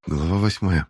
Глава 8.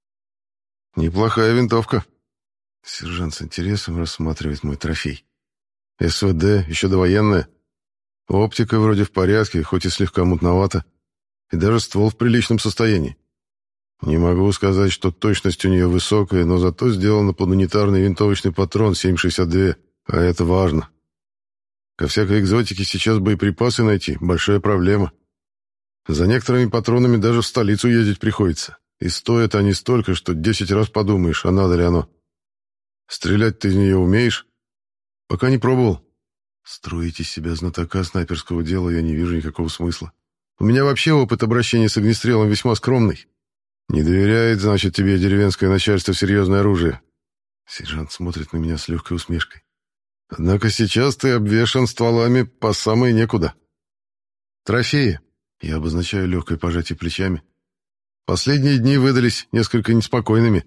Неплохая винтовка. Сержант с интересом рассматривает мой трофей. СВД, еще довоенная. Оптика вроде в порядке, хоть и слегка мутновата. И даже ствол в приличном состоянии. Не могу сказать, что точность у нее высокая, но зато сделана под унитарный винтовочный патрон 7,62, а это важно. Ко всякой экзотике сейчас боеприпасы найти — большая проблема. За некоторыми патронами даже в столицу ездить приходится. И стоят они столько, что 10 раз подумаешь, а надо ли оно. Стрелять ты из нее умеешь? Пока не пробовал. Строить из себя знатока снайперского дела я не вижу никакого смысла. У меня вообще опыт обращения с огнестрелом весьма скромный. Не доверяет, значит, тебе деревенское начальство серьезное оружие. Сержант смотрит на меня с легкой усмешкой. Однако сейчас ты обвешан стволами по самой некуда. Трофеи. Я обозначаю легкое пожатие плечами. Последние дни выдались несколько неспокойными.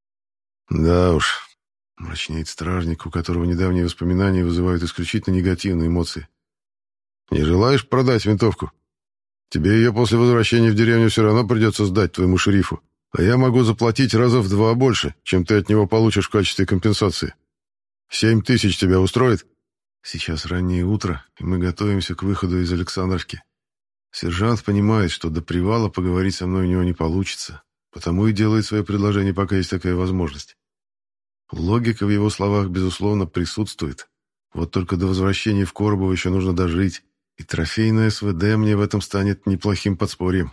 Да уж, мрачнеет стражник, у которого недавние воспоминания вызывают исключительно негативные эмоции. Не желаешь продать винтовку? Тебе ее после возвращения в деревню все равно придется сдать твоему шерифу, а я могу заплатить раза в 2 больше, чем ты от него получишь в качестве компенсации. 7 тысяч тебя устроит? Сейчас раннее утро, и мы готовимся к выходу из Александровки. Сержант понимает, что до привала поговорить со мной у него не получится, потому и делает свое предложение, пока есть такая возможность. Логика в его словах, безусловно, присутствует. Вот только до возвращения в Коробово еще нужно дожить, и трофейная СВД мне в этом станет неплохим подспорьем.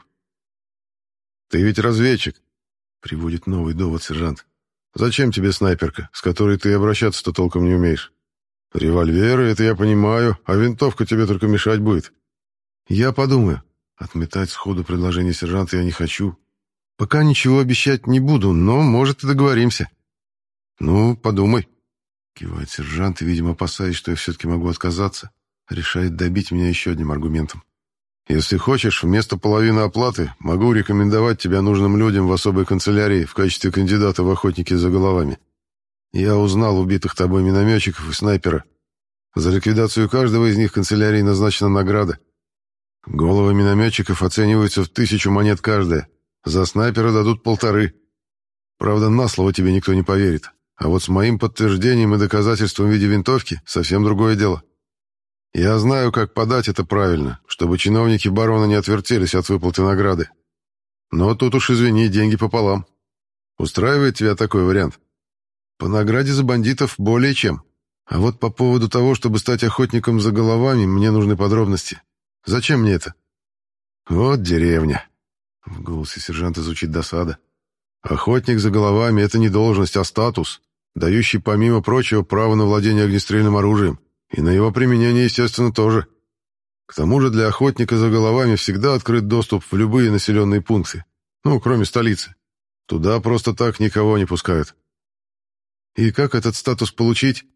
«Ты ведь разведчик», — приводит новый довод сержант. «Зачем тебе снайперка, с которой ты обращаться-то толком не умеешь? Револьверы — это я понимаю, а винтовка тебе только мешать будет». «Я подумаю. Отметать сходу предложение сержанта я не хочу. Пока ничего обещать не буду, но, может, и договоримся». «Ну, подумай», — кивает сержант, и, видимо, опасаясь, что я все-таки могу отказаться, решает добить меня еще одним аргументом. «Если хочешь, вместо половины оплаты могу рекомендовать тебя нужным людям в особой канцелярии в качестве кандидата в охотники за головами. Я узнал убитых тобой минометчиков и снайпера. За ликвидацию каждого из них канцелярии назначена награда. Головы минометчиков оцениваются в 1000 монет каждая. За снайпера дадут 1,5. Правда, на слово тебе никто не поверит. А вот с моим подтверждением и доказательством в виде винтовки совсем другое дело. Я знаю, как подать это правильно, чтобы чиновники барона не отвертелись от выплаты награды. Но тут уж, извини, деньги пополам. Устраивает тебя такой вариант? По награде за бандитов более чем. А вот по поводу того, чтобы стать охотником за головами, мне нужны подробности. Зачем мне это? Вот деревня. В голосе сержанта звучит досада. Охотник за головами — это не должность, а статус, дающий, помимо прочего, право на владение огнестрельным оружием. И на его применение, естественно, тоже. К тому же для охотника за головами всегда открыт доступ в любые населенные пункты. Ну, кроме столицы. Туда просто так никого не пускают. И как этот статус получить?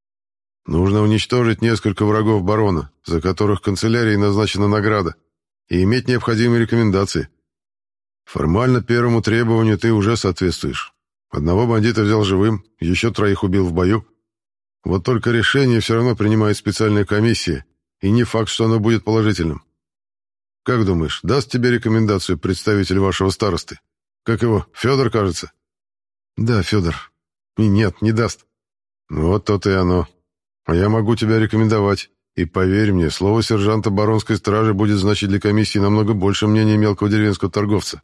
Нужно уничтожить несколько врагов барона, за которых канцелярией назначена награда, и иметь необходимые рекомендации. Формально первому требованию ты уже соответствуешь. Одного бандита взял живым, еще 3 убил в бою. Вот только решение все равно принимает специальная комиссия, и не факт, что оно будет положительным. Как думаешь, даст тебе рекомендацию представитель вашего старосты? Как его, Федор, кажется? Да, Федор. И нет, не даст. Вот то-то и оно. А я могу тебя рекомендовать. И поверь мне, слово сержанта баронской стражи будет значить для комиссии намного больше мнения мелкого деревенского торговца.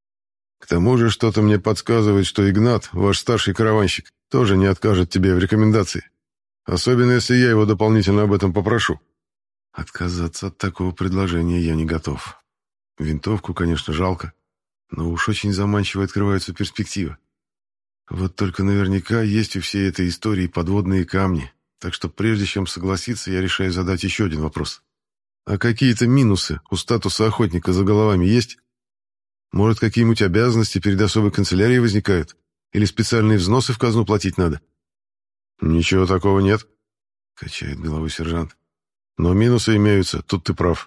К тому же что-то мне подсказывает, что Игнат, ваш старший караванщик, тоже не откажет тебе в рекомендации. Особенно, если я его дополнительно об этом попрошу. Отказаться от такого предложения я не готов. Винтовку, конечно, жалко, но уж очень заманчиво открываются перспективы. Вот только наверняка есть у всей этой истории подводные камни, так что прежде чем согласиться, я решаю задать еще один вопрос. А какие-то минусы у статуса охотника за головами есть? Может, какие-нибудь обязанности перед особой канцелярией возникают? Или специальные взносы в казну платить надо? Ничего такого нет, качает головой сержант. Но минусы имеются, тут ты прав.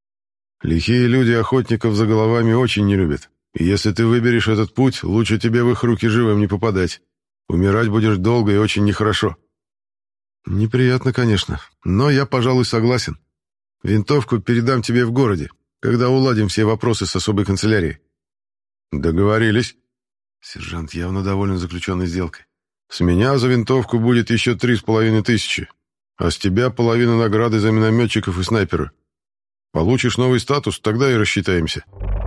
Лихие люди охотников за головами очень не любят. И если ты выберешь этот путь, лучше тебе в их руки живым не попадать. Умирать будешь долго и очень нехорошо. Неприятно, конечно, но я, пожалуй, согласен. Винтовку передам тебе в городе, когда уладим все вопросы с особой канцелярией. Договорились. Сержант явно доволен заключенной сделкой. С меня за винтовку будет еще 3500, а с тебя половина награды за минометчиков и снайпера. Получишь новый статус, тогда и рассчитаемся.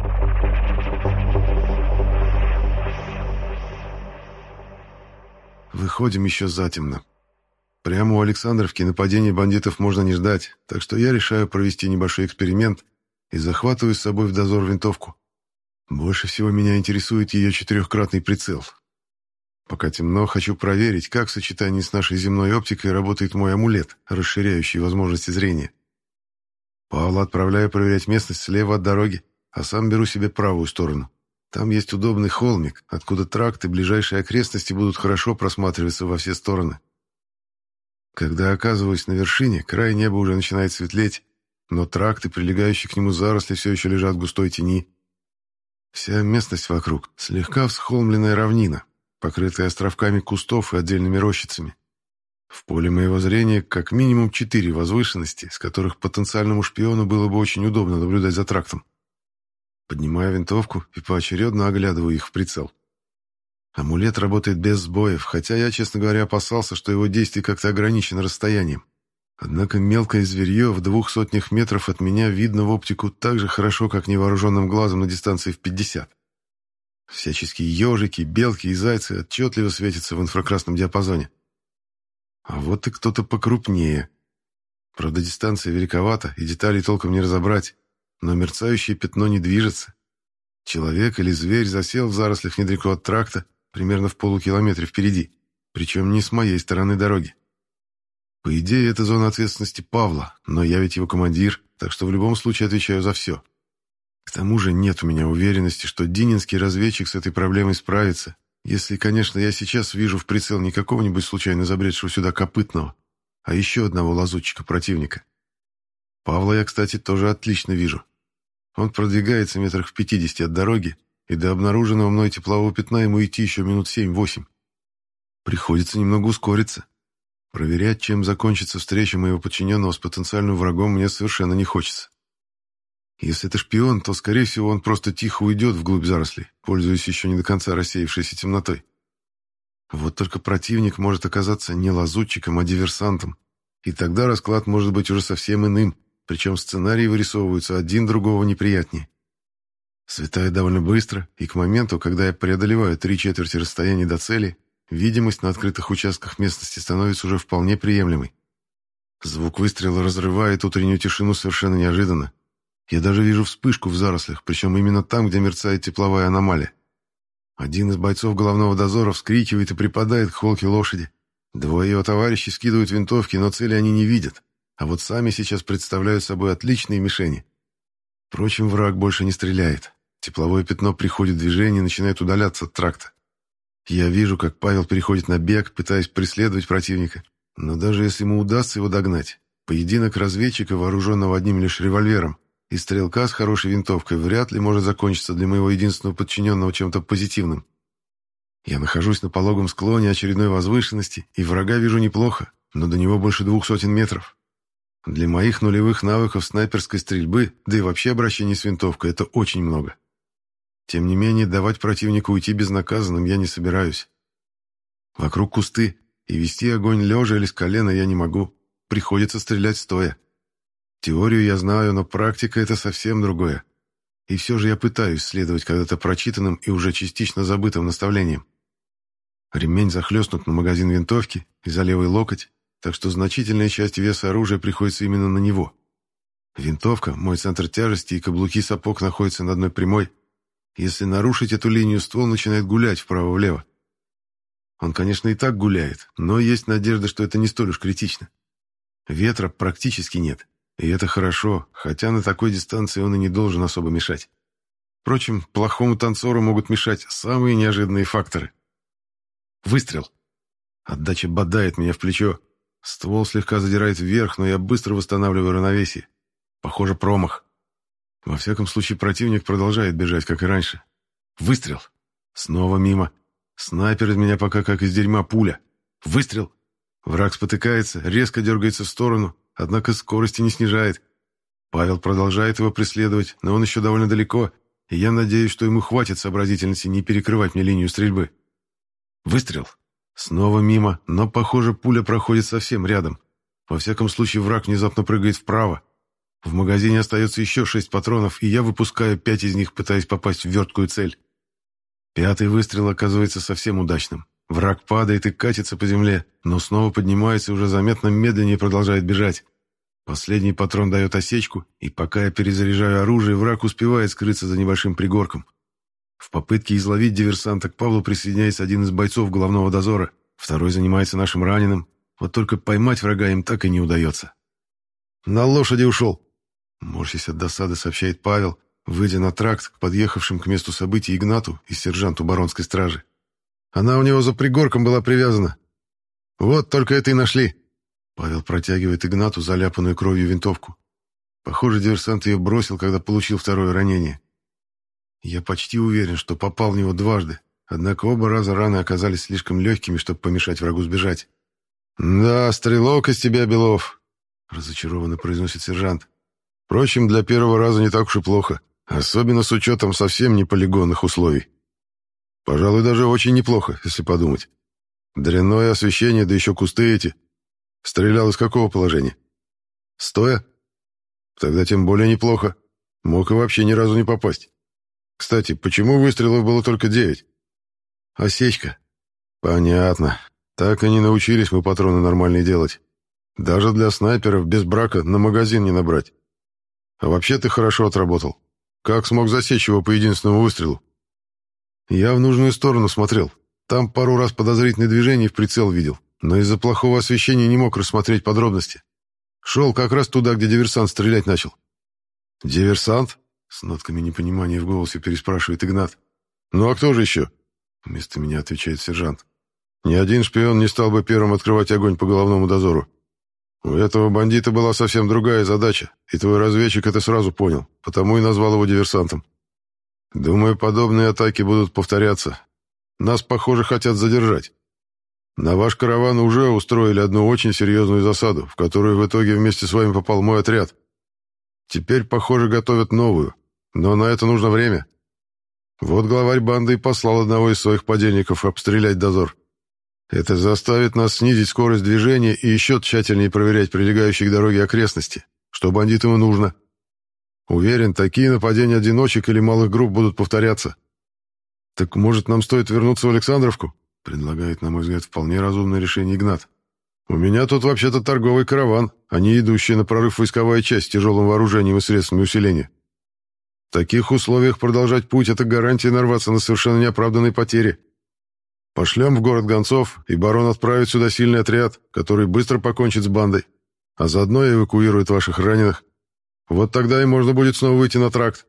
Выходим еще затемно. Прямо у Александровки нападения бандитов можно не ждать, так что я решаю провести небольшой эксперимент и захватываю с собой в дозор винтовку. Больше всего меня интересует ее 4-кратный прицел. Пока темно, хочу проверить, как в сочетании с нашей земной оптикой работает мой амулет, расширяющий возможности зрения. Павла отправляю проверять местность слева от дороги, а сам беру себе правую сторону. Там есть удобный холмик, откуда тракт и ближайшие окрестности будут хорошо просматриваться во все стороны. Когда оказываюсь на вершине, край неба уже начинает светлеть, но тракт и прилегающие к нему заросли все еще лежат в густой тени. Вся местность вокруг — слегка всхолмленная равнина, покрытая островками кустов и отдельными рощицами. В поле моего зрения как минимум 4 возвышенности, с которых потенциальному шпиону было бы очень удобно наблюдать за трактом. Поднимаю винтовку и поочередно оглядываю их в прицел. Амулет работает без сбоев, хотя я, честно говоря, опасался, что его действие как-то ограничено расстоянием. Однако мелкое зверье в 200 метров от меня видно в оптику так же хорошо, как невооруженным глазом на дистанции в 50. Всяческие ежики, белки и зайцы отчетливо светятся в инфракрасном диапазоне. А вот и кто-то покрупнее. Правда, дистанция великовата, и деталей толком не разобрать, но мерцающее пятно не движется. Человек или зверь засел в зарослях недалеко от тракта, примерно в полукилометре впереди, причем не с моей стороны дороги. По идее, это зона ответственности Павла, но я ведь его командир, так что в любом случае отвечаю за все. К тому же нет у меня уверенности, что дининский разведчик с этой проблемой справится, если, конечно, я сейчас вижу в прицел не какого-нибудь случайно забредшего сюда копытного, а еще одного лазутчика противника. Павла я, кстати, тоже отлично вижу. Он продвигается метрах в 50 от дороги, и до обнаруженного мной теплового пятна ему идти еще минут 7-8. Приходится немного ускориться. Проверять, чем закончится встреча моего подчиненного с потенциальным врагом, мне совершенно не хочется. Если это шпион, то, скорее всего, он просто тихо уйдет вглубь зарослей, пользуясь еще не до конца рассеявшейся темнотой. Вот только противник может оказаться не лазутчиком, а диверсантом, и тогда расклад может быть уже совсем иным, причем сценарии вырисовываются один другого неприятнее. Светает довольно быстро, и к моменту, когда я преодолеваю 3/4 расстояния до цели, видимость на открытых участках местности становится уже вполне приемлемой. Звук выстрела разрывает утреннюю тишину совершенно неожиданно. Я даже вижу вспышку в зарослях, причем именно там, где мерцает тепловая аномалия. Один из бойцов головного дозора вскрикивает и припадает к холке лошади. Двое его товарищей скидывают винтовки, но цели они не видят, а вот сами сейчас представляют собой отличные мишени. Впрочем, враг больше не стреляет. Тепловое пятно приходит в движение и начинает удаляться от тракта. Я вижу, как Павел переходит на бег, пытаясь преследовать противника. Но даже если ему удастся его догнать, поединок разведчика, вооруженного одним лишь револьвером, и стрелка с хорошей винтовкой вряд ли может закончиться для моего единственного подчиненного чем-то позитивным. Я нахожусь на пологом склоне очередной возвышенности, и врага вижу неплохо, но до него больше 200 метров. Для моих нулевых навыков снайперской стрельбы, да и вообще обращения с винтовкой, это очень много. Тем не менее, давать противнику уйти безнаказанным я не собираюсь. Вокруг кусты, и вести огонь лежа или с колена я не могу. Приходится стрелять стоя. Теорию я знаю, но практика — это совсем другое. И все же я пытаюсь следовать когда-то прочитанным и уже частично забытым наставлениям. Ремень захлестнут на магазин винтовки и за левый локоть, так что значительная часть веса оружия приходится именно на него. Винтовка, мой центр тяжести и каблуки сапог находятся на одной прямой. Если нарушить эту линию, ствол начинает гулять вправо-влево. Он, конечно, и так гуляет, но есть надежда, что это не столь уж критично. Ветра практически нет, и это хорошо, хотя на такой дистанции он и не должен особо мешать. Впрочем, плохому танцору могут мешать самые неожиданные факторы. Выстрел. Отдача бодает меня в плечо. Ствол слегка задирает вверх, но я быстро восстанавливаю равновесие. Похоже, промах. Во всяком случае, противник продолжает бежать, как и раньше. Выстрел. Снова мимо. Снайпер из меня пока как из дерьма пуля. Выстрел. Враг спотыкается, резко дергается в сторону, однако скорости не снижает. Павел продолжает его преследовать, но он еще довольно далеко. и я надеюсь, что ему хватит сообразительности не перекрывать мне линию стрельбы. Выстрел. Снова мимо, но, похоже, пуля проходит совсем рядом. Во всяком случае, враг внезапно прыгает вправо. В магазине остается еще 6 патронов, и я выпускаю 5 из них, пытаясь попасть в верткую цель. 5-й выстрел оказывается совсем удачным. Враг падает и катится по земле, но снова поднимается и уже заметно медленнее продолжает бежать. Последний патрон дает осечку, и пока я перезаряжаю оружие, враг успевает скрыться за небольшим пригорком. В попытке изловить диверсанта к Павлу присоединяется один из бойцов головного дозора, второй занимается нашим раненым, вот только поймать врага им так и не удается. «На лошади ушел!» Морщась от досады, сообщает Павел, выйдя на тракт к подъехавшим к месту событий Игнату и сержанту баронской стражи. «Она у него за пригорком была привязана. Вот только это и нашли!» Павел протягивает Игнату заляпанную кровью винтовку. Похоже, диверсант ее бросил, когда получил второе ранение. Я почти уверен, что попал в него дважды, однако оба раза раны оказались слишком легкими, чтобы помешать врагу сбежать. «Да, стрелок из тебя, Белов», — разочарованно произносит сержант. «Впрочем, для первого раза не так уж и плохо, особенно с учетом совсем не полигонных условий. Пожалуй, даже очень неплохо, если подумать. Дрянное освещение, да еще кусты эти. Стрелял из какого положения? Стоя? Тогда тем более неплохо. Мог и вообще ни разу не попасть. Кстати, почему выстрелов было только 9? Осечка. Понятно. Так и не научились мы патроны нормальные делать. Даже для снайперов без брака на магазин не набрать. А вообще ты хорошо отработал. Как смог засечь его по единственному выстрелу? Я в нужную сторону смотрел. Там пару раз подозрительные движения в прицел видел, но из-за плохого освещения не мог рассмотреть подробности. Шел как раз туда, где диверсант стрелять начал. «Диверсант?» — с нотками непонимания в голосе переспрашивает Игнат. «Ну а кто же еще?» — вместо меня отвечает сержант. «Ни один шпион не стал бы первым открывать огонь по головному дозору. У этого бандита была совсем другая задача, и твой разведчик это сразу понял, потому и назвал его диверсантом. Думаю, подобные атаки будут повторяться. Нас, похоже, хотят задержать. На ваш караван уже устроили одну очень серьезную засаду, в которую в итоге вместе с вами попал мой отряд. Теперь, похоже, готовят новую, но на это нужно время. Вот главарь банды и послал одного из своих подельников обстрелять дозор. Это заставит нас снизить скорость движения и еще тщательнее проверять прилегающие к дороге окрестности, что бандитам и нужно. Уверен, такие нападения одиночек или малых групп будут повторяться. Так может, нам стоит вернуться в Александровку? Предлагает, на мой взгляд, вполне разумное решение Игнат. У меня тут вообще-то торговый караван, а не идущая на прорыв войсковая часть с тяжелым вооружением и средствами усиления. В таких условиях продолжать путь — это гарантия нарваться на совершенно неоправданные потери. Пошлем в город гонцов, и барон отправит сюда сильный отряд, который быстро покончит с бандой, а заодно и эвакуирует ваших раненых. Вот тогда и можно будет снова выйти на тракт.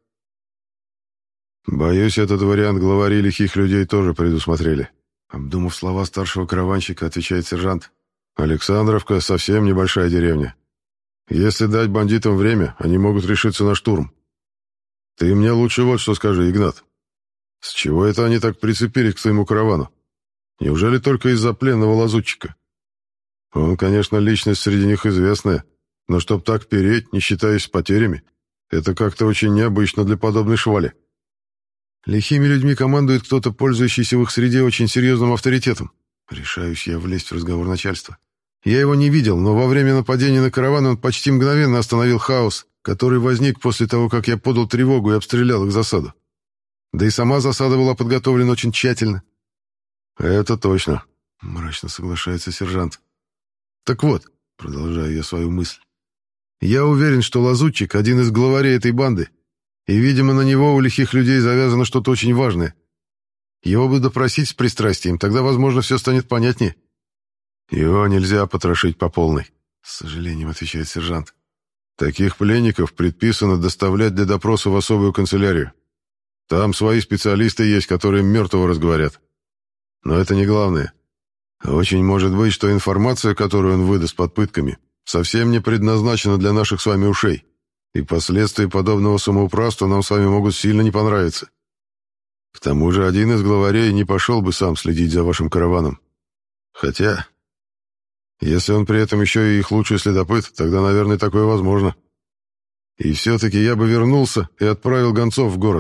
Боюсь, этот вариант главари лихих людей тоже предусмотрели. Обдумав слова старшего караванщика, отвечает сержант. Александровка совсем небольшая деревня. Если дать бандитам время, они могут решиться на штурм. Ты мне лучше вот что скажи, Игнат. С чего это они так прицепились к своему каравану? Неужели только из-за пленного лазутчика? Он, конечно, личность среди них известная, но чтоб так переть, не считаясь с потерями, это как-то очень необычно для подобной швали. Лихими людьми командует кто-то, пользующийся в их среде очень серьезным авторитетом. Решаюсь я влезть в разговор начальства. Я его не видел, но во время нападения на караван он почти мгновенно остановил хаос, который возник после того, как я подал тревогу и обстрелял их засаду. Да и сама засада была подготовлена очень тщательно. «Это точно», — мрачно соглашается сержант. «Так вот», — продолжаю я свою мысль, «я уверен, что лазутчик — один из главарей этой банды, и, видимо, на него у лихих людей завязано что-то очень важное. Его бы допросить с пристрастием, тогда, возможно, все станет понятнее». «Его нельзя потрошить по полной», — с сожалением отвечает сержант. «Таких пленников предписано доставлять для допроса в особую канцелярию. Там свои специалисты есть, которые мертвого разговорят. Но это не главное. Очень может быть, что информация, которую он выдаст под пытками, совсем не предназначена для наших с вами ушей, и последствия подобного самоуправства нам с вами могут сильно не понравиться. К тому же один из главарей не пошел бы сам следить за вашим караваном. Хотя, если он при этом еще и их лучший следопыт, тогда, наверное, такое возможно. И все-таки я бы вернулся и отправил гонцов в город.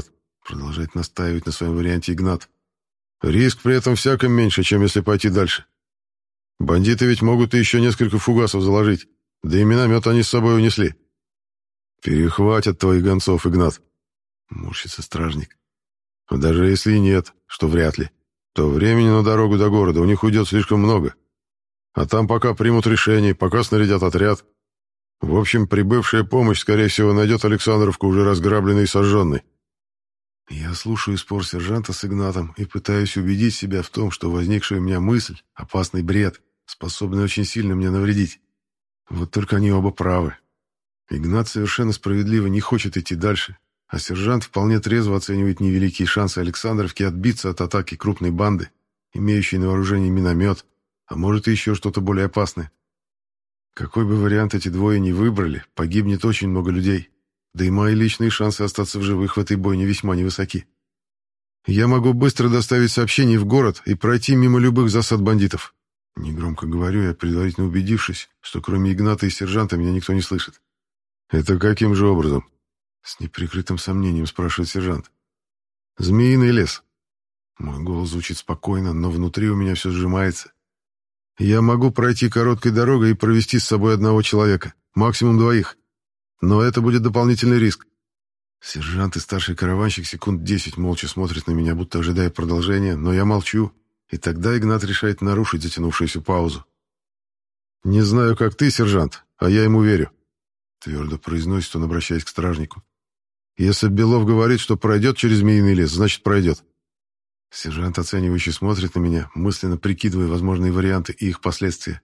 Продолжает настаивать на своем варианте Игнат. Риск при этом всяком меньше, чем если пойти дальше. Бандиты ведь могут и еще несколько фугасов заложить, да и миномет они с собой унесли. Перехватят твоих гонцов, Игнат. Морщится стражник. А даже если и нет, что вряд ли, то времени на дорогу до города у них уйдет слишком много. А там пока примут решение, пока снарядят отряд. В общем, прибывшая помощь, скорее всего, найдет Александровку уже разграбленной и сожженной. Я слушаю спор сержанта с Игнатом и пытаюсь убедить себя в том, что возникшая у меня мысль — опасный бред, способный очень сильно мне навредить. Вот только они оба правы. Игнат совершенно справедливо не хочет идти дальше, а сержант вполне трезво оценивает невеликие шансы Александровки отбиться от атаки крупной банды, имеющей на вооружении миномет, а может и еще что-то более опасное. Какой бы вариант эти двое ни выбрали, погибнет очень много людей, да и мои личные шансы остаться в живых в этой бойне весьма невысоки. Я могу быстро доставить сообщение в город и пройти мимо любых засад бандитов. Негромко говорю я, предварительно убедившись, что кроме Игната и сержанта меня никто не слышит. «Это каким же образом?» С неприкрытым сомнением спрашивает сержант. «Змеиный лес». Мой голос звучит спокойно, но внутри у меня все сжимается. Я могу пройти короткой дорогой и провести с собой одного человека, максимум двоих. Но это будет дополнительный риск. Сержант и старший караванщик секунд 10 молча смотрят на меня, будто ожидая продолжения, но я молчу, и тогда Игнат решает нарушить затянувшуюся паузу. «Не знаю, как ты, сержант, а я ему верю», — твердо произносит он, обращаясь к стражнику. «Если Белов говорит, что пройдет через Змеиный лес, значит пройдет». Сержант оценивающе смотрит на меня, мысленно прикидывая возможные варианты и их последствия.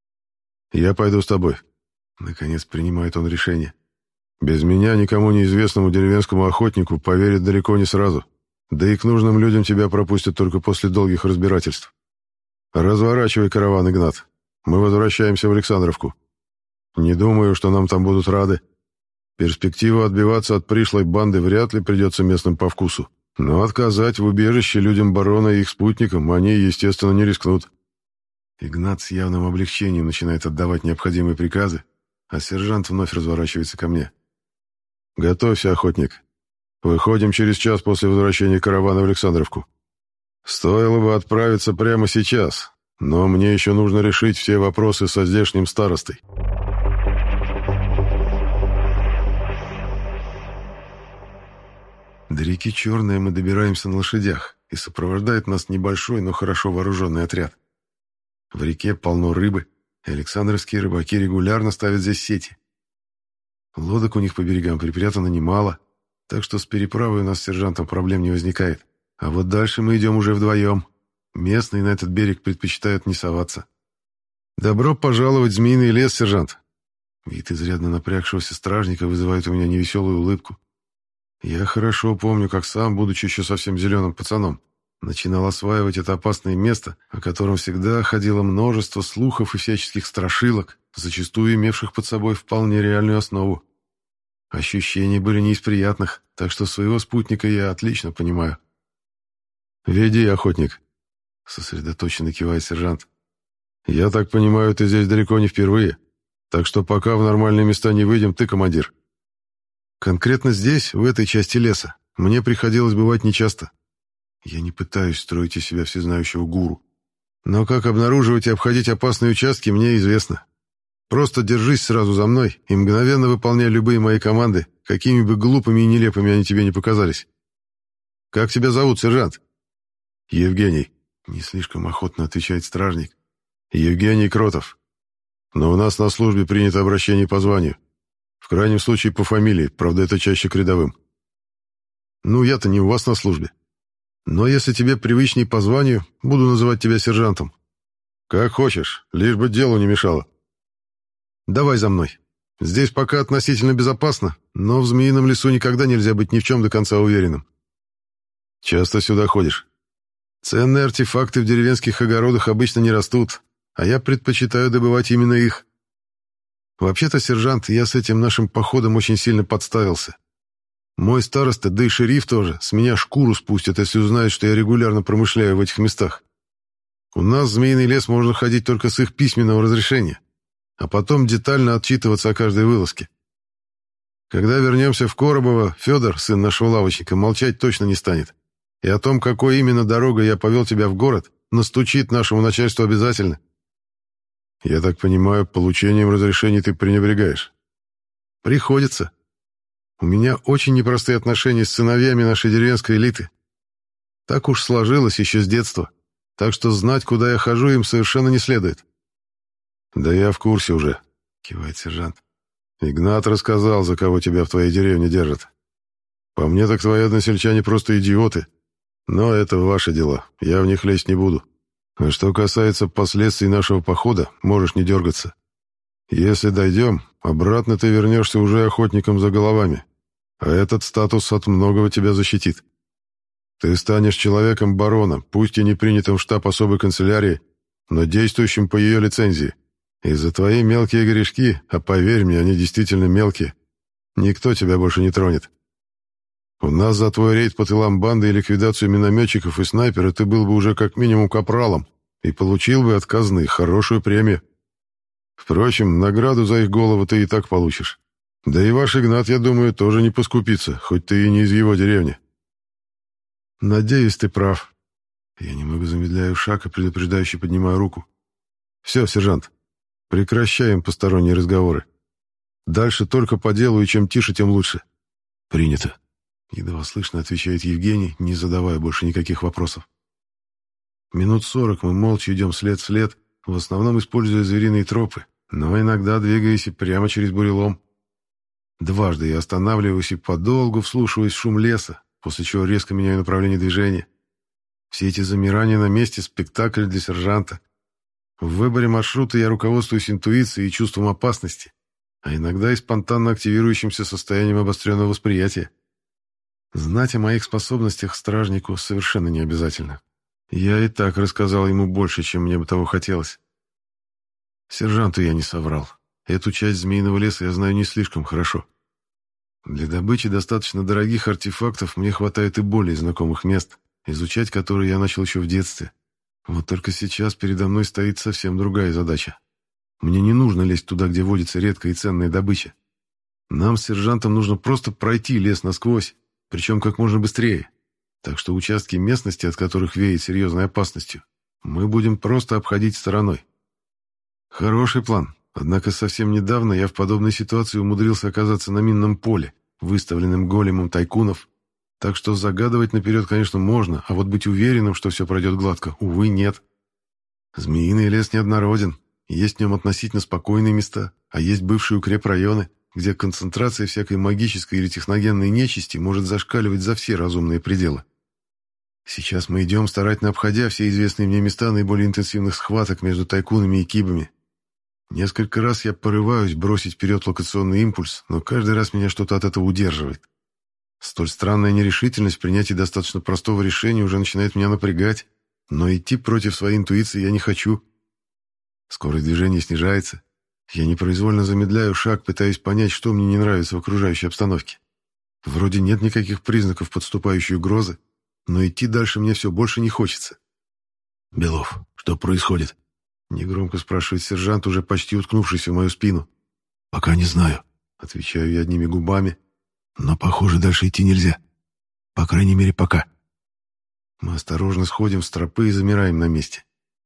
«Я пойду с тобой». Наконец принимает он решение. «Без меня никому неизвестному деревенскому охотнику поверят далеко не сразу. Да и к нужным людям тебя пропустят только после долгих разбирательств. Разворачивай караван, Игнат. Мы возвращаемся в Александровку. Не думаю, что нам там будут рады. Перспектива отбиваться от пришлой банды вряд ли придется местным по вкусу. Но отказать в убежище людям барона и их спутникам они, естественно, не рискнут». Игнат с явным облегчением начинает отдавать необходимые приказы, а сержант вновь разворачивается ко мне. «Готовься, охотник. Выходим через час после возвращения каравана в Александровку. Стоило бы отправиться прямо сейчас, но мне еще нужно решить все вопросы со здешним старостой». До реки Черная мы добираемся на лошадях, и сопровождает нас небольшой, но хорошо вооруженный отряд. В реке полно рыбы, и александровские рыбаки регулярно ставят здесь сети. Лодок у них по берегам припрятано немало, так что с переправой у нас с сержантом проблем не возникает. А вот дальше мы идем уже вдвоем. Местные на этот берег предпочитают не соваться. «Добро пожаловать в Змеиный лес, сержант!» Вид изрядно напрягшегося стражника вызывает у меня невеселую улыбку. Я хорошо помню, как сам, будучи еще совсем зеленым пацаном, начинал осваивать это опасное место, о котором всегда ходило множество слухов и всяческих страшилок, зачастую имевших под собой вполне реальную основу. Ощущения были не из приятных, так что своего спутника я отлично понимаю. «Веди, охотник», — сосредоточенно кивает сержант. «Я так понимаю, ты здесь далеко не впервые, так что пока в нормальные места не выйдем, ты командир». Конкретно здесь, в этой части леса, мне приходилось бывать нечасто. Я не пытаюсь строить из себя всезнающего гуру. Но как обнаруживать и обходить опасные участки, мне известно. Просто держись сразу за мной и мгновенно выполняй любые мои команды, какими бы глупыми и нелепыми они тебе не показались. «Как тебя зовут, сержант?» «Евгений», — не слишком охотно отвечает стражник. «Евгений Кротов. Но у нас на службе принято обращение по званию. В крайнем случае по фамилии, правда, это чаще к рядовым». «Ну, я-то не у вас на службе. Но если тебе привычней по званию, буду называть тебя сержантом». «Как хочешь, лишь бы делу не мешало». «Давай за мной. Здесь пока относительно безопасно, но в Змеином лесу никогда нельзя быть ни в чем до конца уверенным». «Часто сюда ходишь?» «Ценные артефакты в деревенских огородах обычно не растут, а я предпочитаю добывать именно их. Вообще-то, сержант, я с этим нашим походом очень сильно подставился. Мой староста, да и шериф тоже, с меня шкуру спустят, если узнают, что я регулярно промышляю в этих местах. У нас в Змеиный лес можно ходить только с их письменного разрешения, а потом детально отчитываться о каждой вылазке. Когда вернемся в Коробово, Федор, сын нашего лавочника, молчать точно не станет. И о том, какой именно дорогой я повел тебя в город, настучит нашему начальству обязательно. Я так понимаю, получением разрешений ты пренебрегаешь? Приходится. У меня очень непростые отношения с сыновьями нашей деревенской элиты. Так уж сложилось еще с детства. Так что знать, куда я хожу, им совершенно не следует. Да я в курсе уже, кивает сержант. Игнат рассказал, за кого тебя в твоей деревне держат. По мне, так твои односельчане просто идиоты. Но это ваши дела, я в них лезть не буду. А что касается последствий нашего похода, можешь не дергаться. Если дойдем, обратно ты вернешься уже охотником за головами. А этот статус от многого тебя защитит. Ты станешь человеком барона, пусть и не принятым в штаб особой канцелярии, но действующим по ее лицензии. И за твои мелкие грешки, а поверь мне, они действительно мелкие, никто тебя больше не тронет. У нас за твой рейд по тылам банды и ликвидацию минометчиков и снайпера ты был бы уже как минимум капралом и получил бы от казны хорошую премию. Впрочем, награду за их голову ты и так получишь. Да и ваш Игнат, я думаю, тоже не поскупится, хоть ты и не из его деревни. Надеюсь, ты прав. Я немного замедляю шаг и предупреждающе поднимаю руку. Все, сержант. Прекращаем посторонние разговоры. Дальше только по делу, и чем тише, тем лучше. Принято. Едва слышно отвечает Евгений, не задавая больше никаких вопросов. Минут 40 мы молча идем след в след, в основном используя звериные тропы, но иногда двигаясь и прямо через бурелом. Дважды я останавливаюсь и подолгу вслушиваюсь в шум леса, после чего резко меняю направление движения. Все эти замирания на месте — спектакль для сержанта. В выборе маршрута я руководствуюсь интуицией и чувством опасности, а иногда и спонтанно активирующимся состоянием обостренного восприятия. Знать о моих способностях стражнику совершенно не обязательно. Я и так рассказал ему больше, чем мне бы того хотелось. Сержанту я не соврал. Эту часть Змеиного леса я знаю не слишком хорошо. Для добычи достаточно дорогих артефактов мне хватает и более знакомых мест, изучать которые я начал еще в детстве. Вот только сейчас передо мной стоит совсем другая задача. Мне не нужно лезть туда, где водится редкая и ценная добыча. Нам с сержантом нужно просто пройти лес насквозь, причем как можно быстрее. Так что участки местности, от которых веет серьезной опасностью, мы будем просто обходить стороной. Хороший план. Однако совсем недавно я в подобной ситуации умудрился оказаться на минном поле, выставленном големом тайкунов. Так что загадывать наперед, конечно, можно, а вот быть уверенным, что все пройдет гладко, увы, нет. Змеиный лес неоднороден, есть в нем относительно спокойные места, а есть бывшие укрепрайоны, где концентрация всякой магической или техногенной нечисти может зашкаливать за все разумные пределы. Сейчас мы идем, старательно обходя все известные мне места наиболее интенсивных схваток между тайкунами и кибами. Несколько раз я порываюсь бросить вперед локационный импульс, но каждый раз меня что-то от этого удерживает. Столь странная нерешительность в принятии достаточно простого решения уже начинает меня напрягать, но идти против своей интуиции я не хочу. Скорость движения снижается. Я непроизвольно замедляю шаг, пытаясь понять, что мне не нравится в окружающей обстановке. Вроде нет никаких признаков подступающей угрозы, но идти дальше мне все больше не хочется. «Белов, что происходит?» — негромко спрашивает сержант, уже почти уткнувшийся в мою спину. «Пока не знаю», — отвечаю я одними губами. «Но, похоже, дальше идти нельзя. По крайней мере, пока». Мы осторожно сходим с тропы и замираем на месте.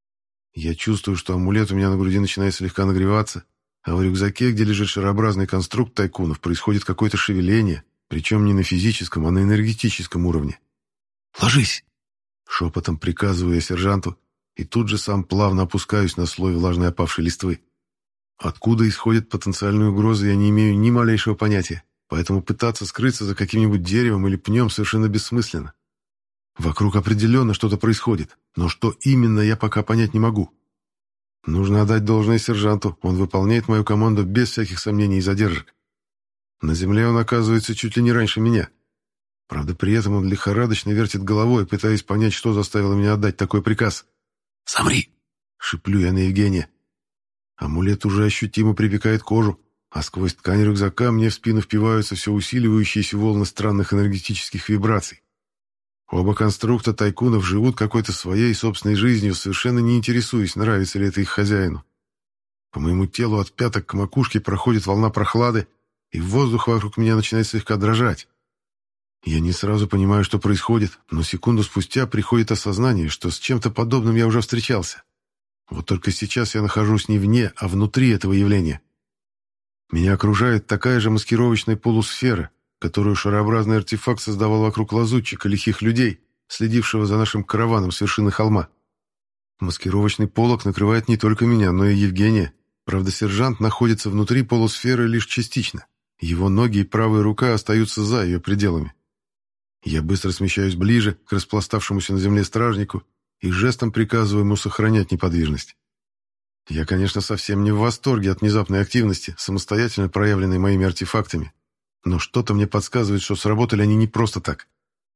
Я чувствую, что амулет у меня на груди начинает слегка нагреваться, а в рюкзаке, где лежит шарообразный конструкт тайкунов, происходит какое-то шевеление, причем не на физическом, а на энергетическом уровне. «Ложись!» — шепотом приказываю я сержанту, и тут же сам плавно опускаюсь на слой влажной опавшей листвы. Откуда исходит потенциальная угроза, я не имею ни малейшего понятия, поэтому пытаться скрыться за каким-нибудь деревом или пнем совершенно бессмысленно. Вокруг определенно что-то происходит, но что именно, я пока понять не могу. Нужно отдать должное сержанту, он выполняет мою команду без всяких сомнений и задержек. На земле он оказывается чуть ли не раньше меня. Правда, при этом он лихорадочно вертит головой, пытаясь понять, что заставило меня отдать такой приказ. «Замри!» — шиплю я на Евгения. Амулет уже ощутимо припекает кожу, а сквозь ткань рюкзака мне в спину впиваются все усиливающиеся волны странных энергетических вибраций. Оба конструкта тайкунов живут какой-то своей собственной жизнью, совершенно не интересуясь, нравится ли это их хозяину. По моему телу от пяток к макушке проходит волна прохлады, и воздух вокруг меня начинает слегка дрожать. Я не сразу понимаю, что происходит, но секунду спустя приходит осознание, что с чем-то подобным я уже встречался. Вот только сейчас я нахожусь не вне, а внутри этого явления. Меня окружает такая же маскировочная полусфера, которую шарообразный артефакт создавал вокруг лазутчика лихих людей, следившего за нашим караваном с вершины холма. Маскировочный полог накрывает не только меня, но и Евгения. Правда, сержант находится внутри полусферы лишь частично. Его ноги и правая рука остаются за ее пределами. Я быстро смещаюсь ближе к распластавшемуся на земле стражнику и жестом приказываю ему сохранять неподвижность. Я, конечно, совсем не в восторге от внезапной активности, самостоятельно проявленной моими артефактами, но что-то мне подсказывает, что сработали они не просто так.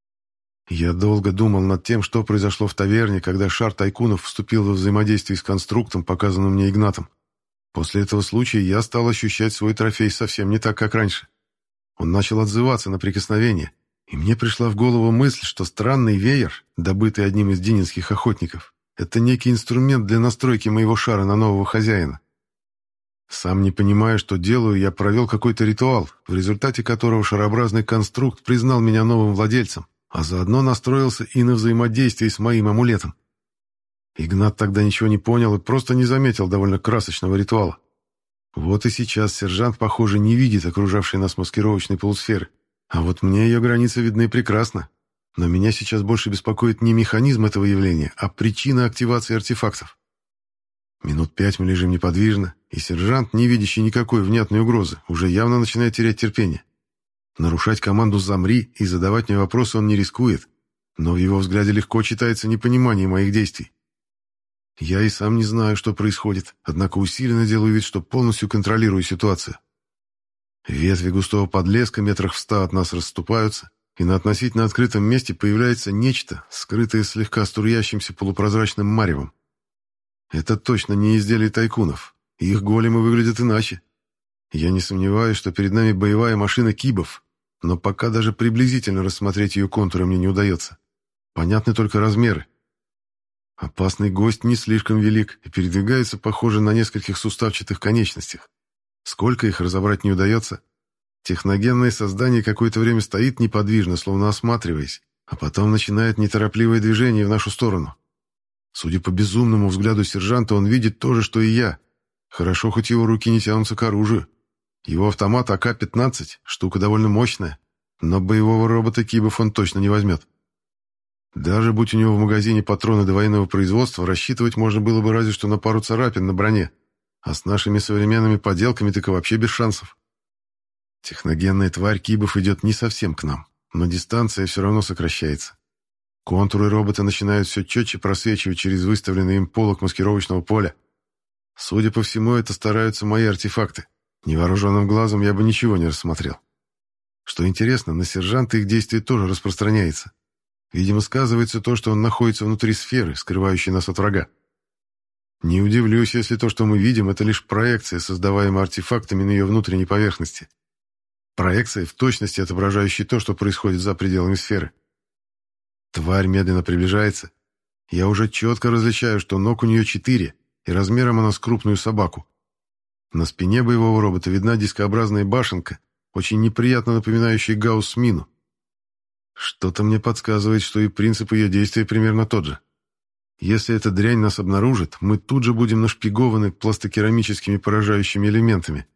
Я долго думал над тем, что произошло в таверне, когда шар тайкунов вступил во взаимодействие с конструктом, показанным мне Игнатом. После этого случая я стал ощущать свой трофей совсем не так, как раньше. Он начал отзываться на прикосновение, и мне пришла в голову мысль, что странный веер, добытый одним из дининских охотников, это некий инструмент для настройки моего шара на нового хозяина. Сам не понимая, что делаю, я провел какой-то ритуал, в результате которого шарообразный конструкт признал меня новым владельцем, а заодно настроился и на взаимодействие с моим амулетом. Игнат тогда ничего не понял и просто не заметил довольно красочного ритуала. Вот и сейчас сержант, похоже, не видит окружавшей нас маскировочной полусферы, а вот мне ее границы видны прекрасно. Но меня сейчас больше беспокоит не механизм этого явления, а причина активации артефактов. Минут 5 мы лежим неподвижно, и сержант, не видящий никакой внятной угрозы, уже явно начинает терять терпение. Нарушать команду «замри» и задавать мне вопросы он не рискует, но в его взгляде легко читается непонимание моих действий. Я и сам не знаю, что происходит, однако усиленно делаю вид, что полностью контролирую ситуацию. Ветви густого подлеска метрах в 100 от нас расступаются, и на относительно открытом месте появляется нечто, скрытое слегка струящимся полупрозрачным маревом. Это точно не изделие тайкунов, и их големы выглядят иначе. Я не сомневаюсь, что перед нами боевая машина кибов, но пока даже приблизительно рассмотреть ее контуры мне не удается. Понятны только размеры. Опасный гость не слишком велик и передвигается, похоже, на нескольких суставчатых конечностях. Сколько их разобрать не удается. Техногенное создание какое-то время стоит неподвижно, словно осматриваясь, а потом начинает неторопливое движение в нашу сторону. Судя по безумному взгляду сержанта, он видит то же, что и я. Хорошо, хоть его руки не тянутся к оружию. Его автомат АК-15, штука довольно мощная, но боевого робота кибов он точно не возьмет. Даже будь у него в магазине патроны до военного производства, рассчитывать можно было бы разве что на пару царапин на броне, а с нашими современными поделками так и вообще без шансов. Техногенная тварь кибов идет не совсем к нам, но дистанция все равно сокращается. Контуры робота начинают все четче просвечивать через выставленный им полог маскировочного поля. Судя по всему, это стараются мои артефакты. Невооруженным глазом я бы ничего не рассмотрел. Что интересно, на сержанта их действие тоже распространяется. Видимо, сказывается то, что он находится внутри сферы, скрывающей нас от врага. Не удивлюсь, если то, что мы видим, это лишь проекция, создаваемая артефактами на ее внутренней поверхности. Проекция, в точности отображающая то, что происходит за пределами сферы. Тварь медленно приближается. Я уже четко различаю, что ног у нее 4, и размером она с крупную собаку. На спине боевого робота видна дискообразная башенка, очень неприятно напоминающая гаусс-мину. Что-то мне подсказывает, что и принцип ее действия примерно тот же. Если эта дрянь нас обнаружит, мы тут же будем нашпигованы пластокерамическими поражающими элементами.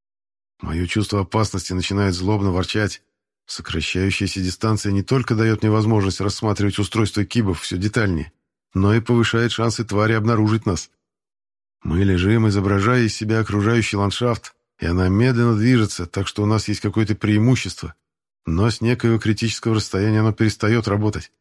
Мое чувство опасности начинает злобно ворчать. Сокращающаяся дистанция не только дает мне возможность рассматривать устройство кибов все детальнее, но и повышает шансы твари обнаружить нас. Мы лежим, изображая из себя окружающий ландшафт, и она медленно движется, так что у нас есть какое-то преимущество, но с некоего критического расстояния оно перестает работать.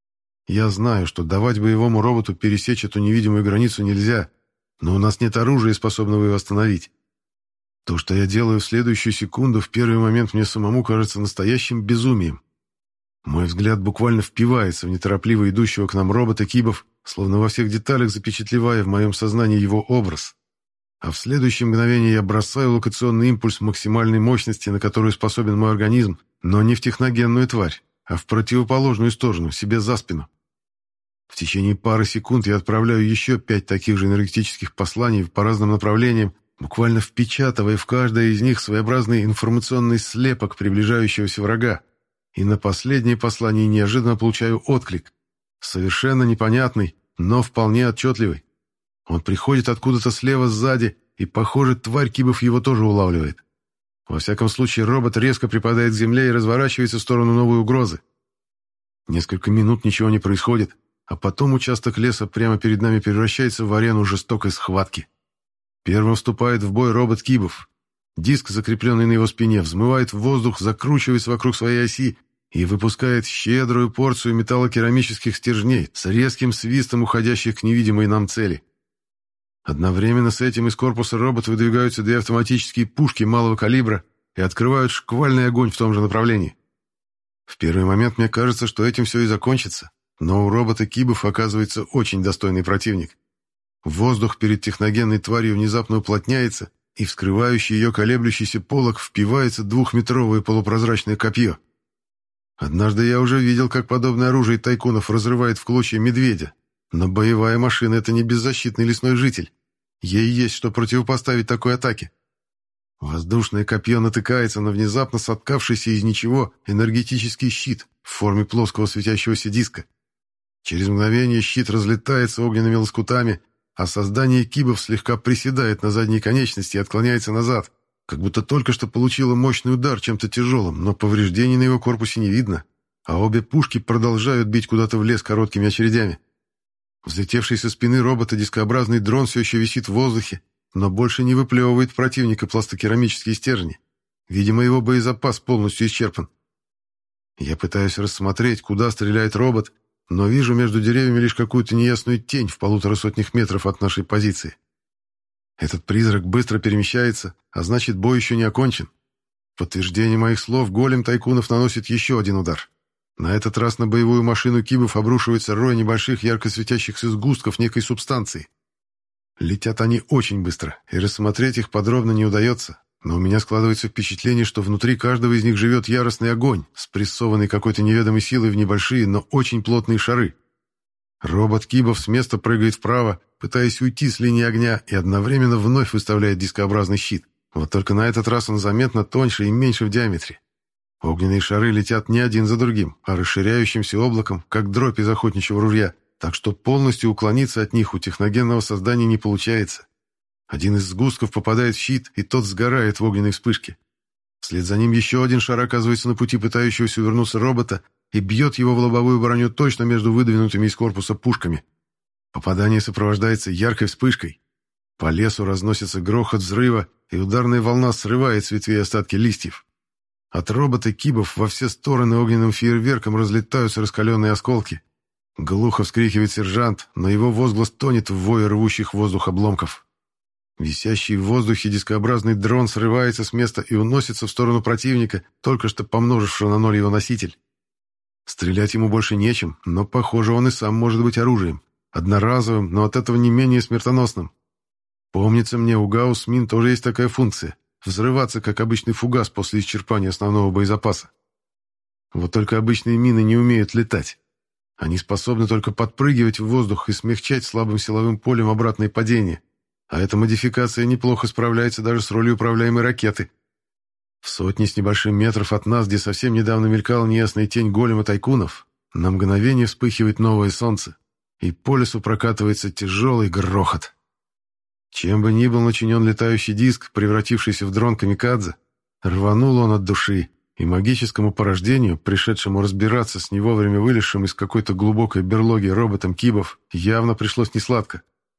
Я знаю, что давать боевому роботу пересечь эту невидимую границу нельзя, но у нас нет оружия, способного его остановить. То, что я делаю в следующую секунду, в первый момент мне самому кажется настоящим безумием. Мой взгляд буквально впивается в неторопливо идущего к нам робота кибов, словно во всех деталях запечатлевая в моем сознании его образ. А в следующее мгновение я бросаю локационный импульс максимальной мощности, на которую способен мой организм, но не в техногенную тварь, а в противоположную сторону, себе за спину. В течение пары секунд я отправляю еще 5 таких же энергетических посланий по разным направлениям, буквально впечатывая в каждое из них своеобразный информационный слепок приближающегося врага. И на последнее послание неожиданно получаю отклик. Совершенно непонятный, но вполне отчетливый. Он приходит откуда-то слева сзади, и, похоже, тварь Кибов его тоже улавливает. Во всяком случае, робот резко припадает к земле и разворачивается в сторону новой угрозы. Несколько минут ничего не происходит, а потом участок леса прямо перед нами превращается в арену жестокой схватки. Первым вступает в бой робот Кибов. Диск, закрепленный на его спине, взмывает в воздух, закручиваясь вокруг своей оси и выпускает щедрую порцию металлокерамических стержней с резким свистом, уходящих к невидимой нам цели. Одновременно с этим из корпуса робота выдвигаются две автоматические пушки малого калибра и открывают шквальный огонь в том же направлении. В первый момент мне кажется, что этим все и закончится, но у робота Кибов оказывается очень достойный противник. Воздух перед техногенной тварью внезапно уплотняется, и вскрывающий ее колеблющийся полог впивается двухметровое полупрозрачное копье. Однажды я уже видел, как подобное оружие тайкунов разрывает в клочья медведя, но боевая машина — это не беззащитный лесной житель. Ей есть что противопоставить такой атаке. Воздушное копье натыкается на внезапно соткавшийся из ничего энергетический щит в форме плоского светящегося диска. Через мгновение щит разлетается огненными лоскутами, а создание Кибов слегка приседает на задней конечности и отклоняется назад, как будто только что получило мощный удар чем-то тяжелым, но повреждений на его корпусе не видно, а обе пушки продолжают бить куда-то в лес короткими очередями. Взлетевший со спины робота дискообразный дрон все еще висит в воздухе, но больше не выплевывает в противника пластокерамические стержни. Видимо, его боезапас полностью исчерпан. Я пытаюсь рассмотреть, куда стреляет робот, но вижу между деревьями лишь какую-то неясную тень в 150 метров от нашей позиции. Этот призрак быстро перемещается, а значит, бой еще не окончен. В подтверждение моих слов голем тайкунов наносит еще один удар. На этот раз на боевую машину Кибов обрушивается рой небольших ярко светящихся сгустков некой субстанции. Летят они очень быстро, и рассмотреть их подробно не удается, но у меня складывается впечатление, что внутри каждого из них живет яростный огонь, спрессованный какой-то неведомой силой в небольшие, но очень плотные шары. Робот Кибов с места прыгает вправо, пытаясь уйти с линии огня, и одновременно вновь выставляет дискообразный щит. Вот только на этот раз он заметно тоньше и меньше в диаметре. Огненные шары летят не один за другим, а расширяющимся облаком, как дробь из охотничьего ружья, так что полностью уклониться от них у техногенного создания не получается. Один из сгустков попадает в щит, и тот сгорает в огненной вспышке. Вслед за ним еще один шар оказывается на пути пытающегося увернуться робота и бьет его в лобовую броню точно между выдвинутыми из корпуса пушками. Попадание сопровождается яркой вспышкой. По лесу разносится грохот взрыва, и ударная волна срывает с ветвей остатки листьев. От робота Кибов во все стороны огненным фейерверком разлетаются раскаленные осколки. Глухо вскрикивает сержант, но его возглас тонет в вое рвущих воздух обломков. Висящий в воздухе дискообразный дрон срывается с места и уносится в сторону противника, только что помножившего на 0 его носитель. Стрелять ему больше нечем, но, похоже, он и сам может быть оружием. Одноразовым, но от этого не менее смертоносным. Помнится мне, у Гаусс-мин тоже есть такая функция — взрываться, как обычный фугас после исчерпания основного боезапаса. Вот только обычные мины не умеют летать. Они способны только подпрыгивать в воздух и смягчать слабым силовым полем обратное падение. А эта модификация неплохо справляется даже с ролью управляемой ракеты. В сотни с небольшим метров от нас, где совсем недавно мелькала неясная тень голема тайкунов, на мгновение вспыхивает новое солнце, и по лесу прокатывается тяжелый грохот. Чем бы ни был начинен летающий диск, превратившийся в дрон камикадзе, рванул он от души, и магическому порождению, пришедшему разбираться с не вовремя вылезшим из какой-то глубокой берлоги роботом Кибов, явно пришлось несладко.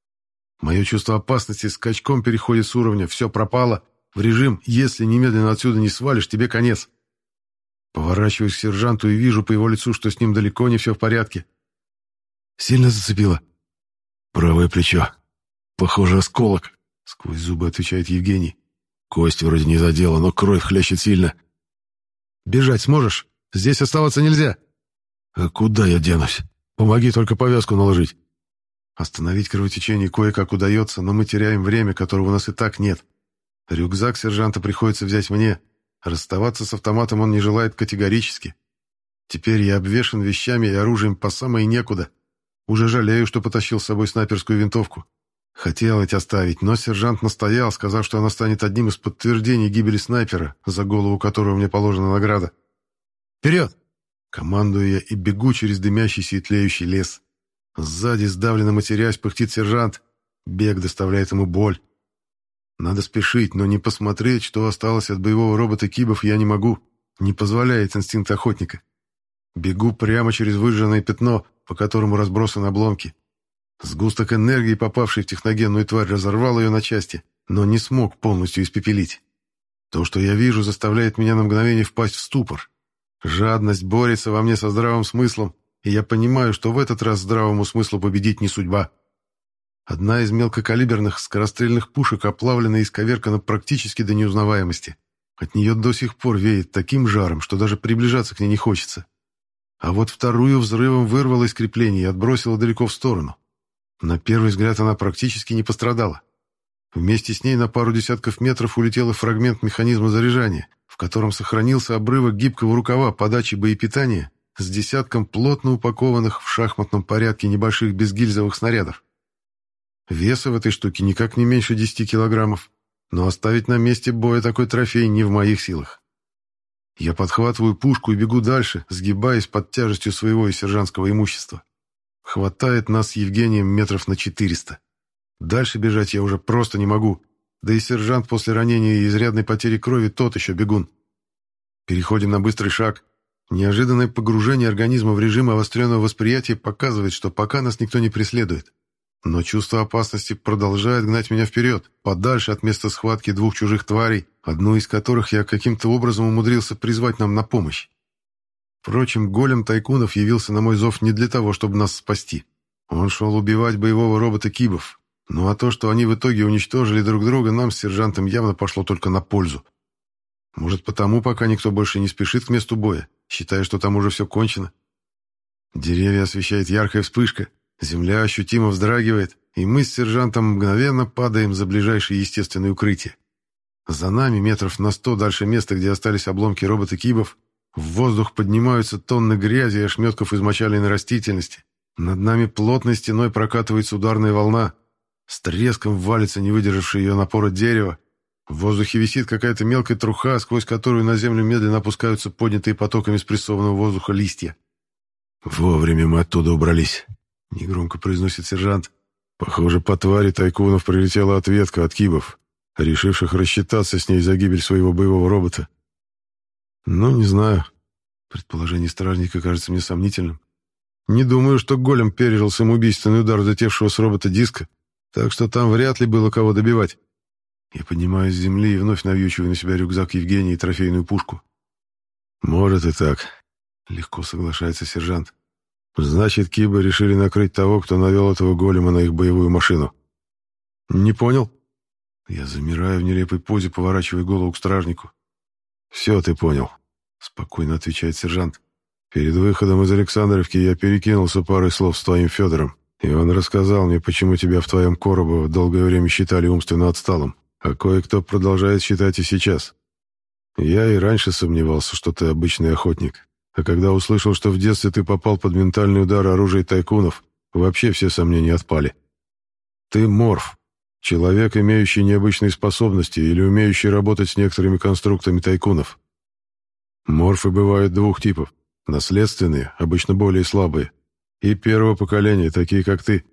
Мое чувство опасности скачком переходит с уровня «все пропало» в режим «если немедленно отсюда не свалишь, тебе конец». Поворачиваюсь к сержанту и вижу по его лицу, что с ним далеко не все в порядке. «Сильно зацепило?» «Правое плечо. Похоже, осколок», — сквозь зубы отвечает Евгений. «Кость вроде не задела, но кровь хлещет сильно». «Бежать сможешь? Здесь оставаться нельзя». «А куда я денусь? Помоги только повязку наложить». Остановить кровотечение кое-как удается, но мы теряем время, которого у нас и так нет. Рюкзак сержанта приходится взять мне. Расставаться с автоматом он не желает категорически. Теперь я обвешан вещами и оружием по самое некуда. Уже жалею, что потащил с собой снайперскую винтовку. Хотел ведь оставить, но сержант настоял, сказав, что она станет одним из подтверждений гибели снайпера, за голову которого мне положена награда. «Вперед!» Командую я и бегу через дымящийся и тлеющий лес. Сзади, сдавленно матерясь, пыхтит сержант. Бег доставляет ему боль. Надо спешить, но не посмотреть, что осталось от боевого робота Кибов, я не могу. Не позволяет инстинкт охотника. Бегу прямо через выжженное пятно, по которому разбросаны обломки. Сгусток энергии, попавший в техногенную тварь, разорвал ее на части, но не смог полностью испепелить. То, что я вижу, заставляет меня на мгновение впасть в ступор. Жадность борется во мне со здравым смыслом, и я понимаю, что в этот раз здравому смыслу победить не судьба. Одна из мелкокалиберных скорострельных пушек оплавлена и исковеркана практически до неузнаваемости. От нее до сих пор веет таким жаром, что даже приближаться к ней не хочется. А вот вторую взрывом вырвало из крепления и отбросило далеко в сторону. На первый взгляд она практически не пострадала. Вместе с ней на пару десятков метров улетел фрагмент механизма заряжания, в котором сохранился обрывок гибкого рукава подачи боепитания с десятком плотно упакованных в шахматном порядке небольших безгильзовых снарядов. Веса в этой штуке никак не меньше 10 килограммов, но оставить на месте боя такой трофей не в моих силах. Я подхватываю пушку и бегу дальше, сгибаясь под тяжестью своего и сержантского имущества. Хватает нас с Евгением метров на 400. Дальше бежать я уже просто не могу, да и сержант после ранения и изрядной потери крови тот еще бегун. Переходим на быстрый шаг. Неожиданное погружение организма в режим обостренного восприятия показывает, что пока нас никто не преследует. Но чувство опасности продолжает гнать меня вперед, подальше от места схватки двух чужих тварей, одну из которых я каким-то образом умудрился призвать нам на помощь. Впрочем, голем Тайкунов явился на мой зов не для того, чтобы нас спасти. Он шел убивать боевого робота Кибов. Ну а то, что они в итоге уничтожили друг друга, нам с сержантом явно пошло только на пользу. Может, потому пока никто больше не спешит к месту боя, считая, что там уже все кончено. Деревья освещает яркая вспышка, земля ощутимо вздрагивает, и мы с сержантом мгновенно падаем за ближайшее естественное укрытие. За нами метров на 100 дальше места, где остались обломки робота Кибов, в воздух поднимаются тонны грязи и ошметков измочаленной растительности. Над нами плотной стеной прокатывается ударная волна. С треском валится не выдержавшее ее напора дерево. В воздухе висит какая-то мелкая труха, сквозь которую на землю медленно опускаются поднятые потоками спрессованного воздуха листья. «Вовремя мы оттуда убрались», — негромко произносит сержант. «Похоже, по твари Тайкунов прилетела ответка от Кибов, решивших рассчитаться с ней за гибель своего боевого робота». «Ну, не знаю. Предположение стражника кажется мне сомнительным. Не думаю, что голем пережил самоубийственный удар взлетевшего с робота диска, так что там вряд ли было кого добивать». Я поднимаюсь с земли и вновь навьючиваю на себя рюкзак Евгения и трофейную пушку. «Может и так», — легко соглашается сержант. «Значит, Кибы решили накрыть того, кто навел этого голема на их боевую машину». «Не понял?» Я замираю в нелепой позе, поворачивая голову к стражнику. «Все ты понял», — спокойно отвечает сержант. «Перед выходом из Александровки я перекинулся парой слов с твоим Федором, и он рассказал мне, почему тебя в твоем Коробово долгое время считали умственно отсталым, а кое-кто продолжает считать и сейчас. Я и раньше сомневался, что ты обычный охотник, а когда услышал, что в детстве ты попал под ментальный удар оружия Тайкунов, вообще все сомнения отпали. Ты морф, человек, имеющий необычные способности или умеющий работать с некоторыми конструктами Тайкунов. Морфы бывают двух типов: наследственные, обычно более слабые, и первого поколения, такие как ты».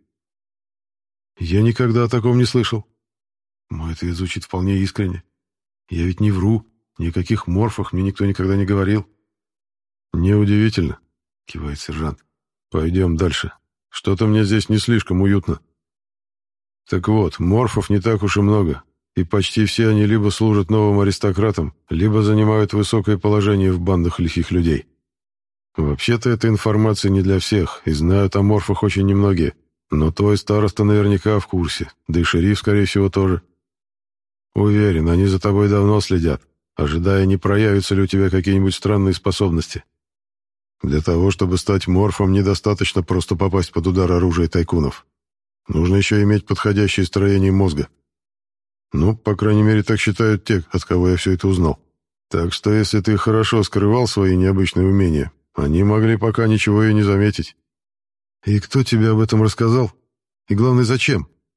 «Я никогда о таком не слышал». Мой ответ звучит вполне искренне. Я ведь не вру, ни о каких морфах мне никто никогда не говорил. «Неудивительно», — кивает сержант. «Пойдем дальше. Что-то мне здесь не слишком уютно». Так вот, морфов не так уж и много, и почти все они либо служат новым аристократам, либо занимают высокое положение в бандах лихих людей. Вообще-то эта информация не для всех, и знают о морфах очень немногие, но твой староста наверняка в курсе, да и шериф, скорее всего, тоже. Уверен, они за тобой давно следят, ожидая, не проявятся ли у тебя какие-нибудь странные способности. Для того, чтобы стать морфом, недостаточно просто попасть под удар оружия Тайкунов. Нужно еще иметь подходящее строение мозга. Ну, по крайней мере, так считают те, от кого я все это узнал. Так что, если ты хорошо скрывал свои необычные умения, они могли пока ничего и не заметить. И кто тебе об этом рассказал? И главное, зачем?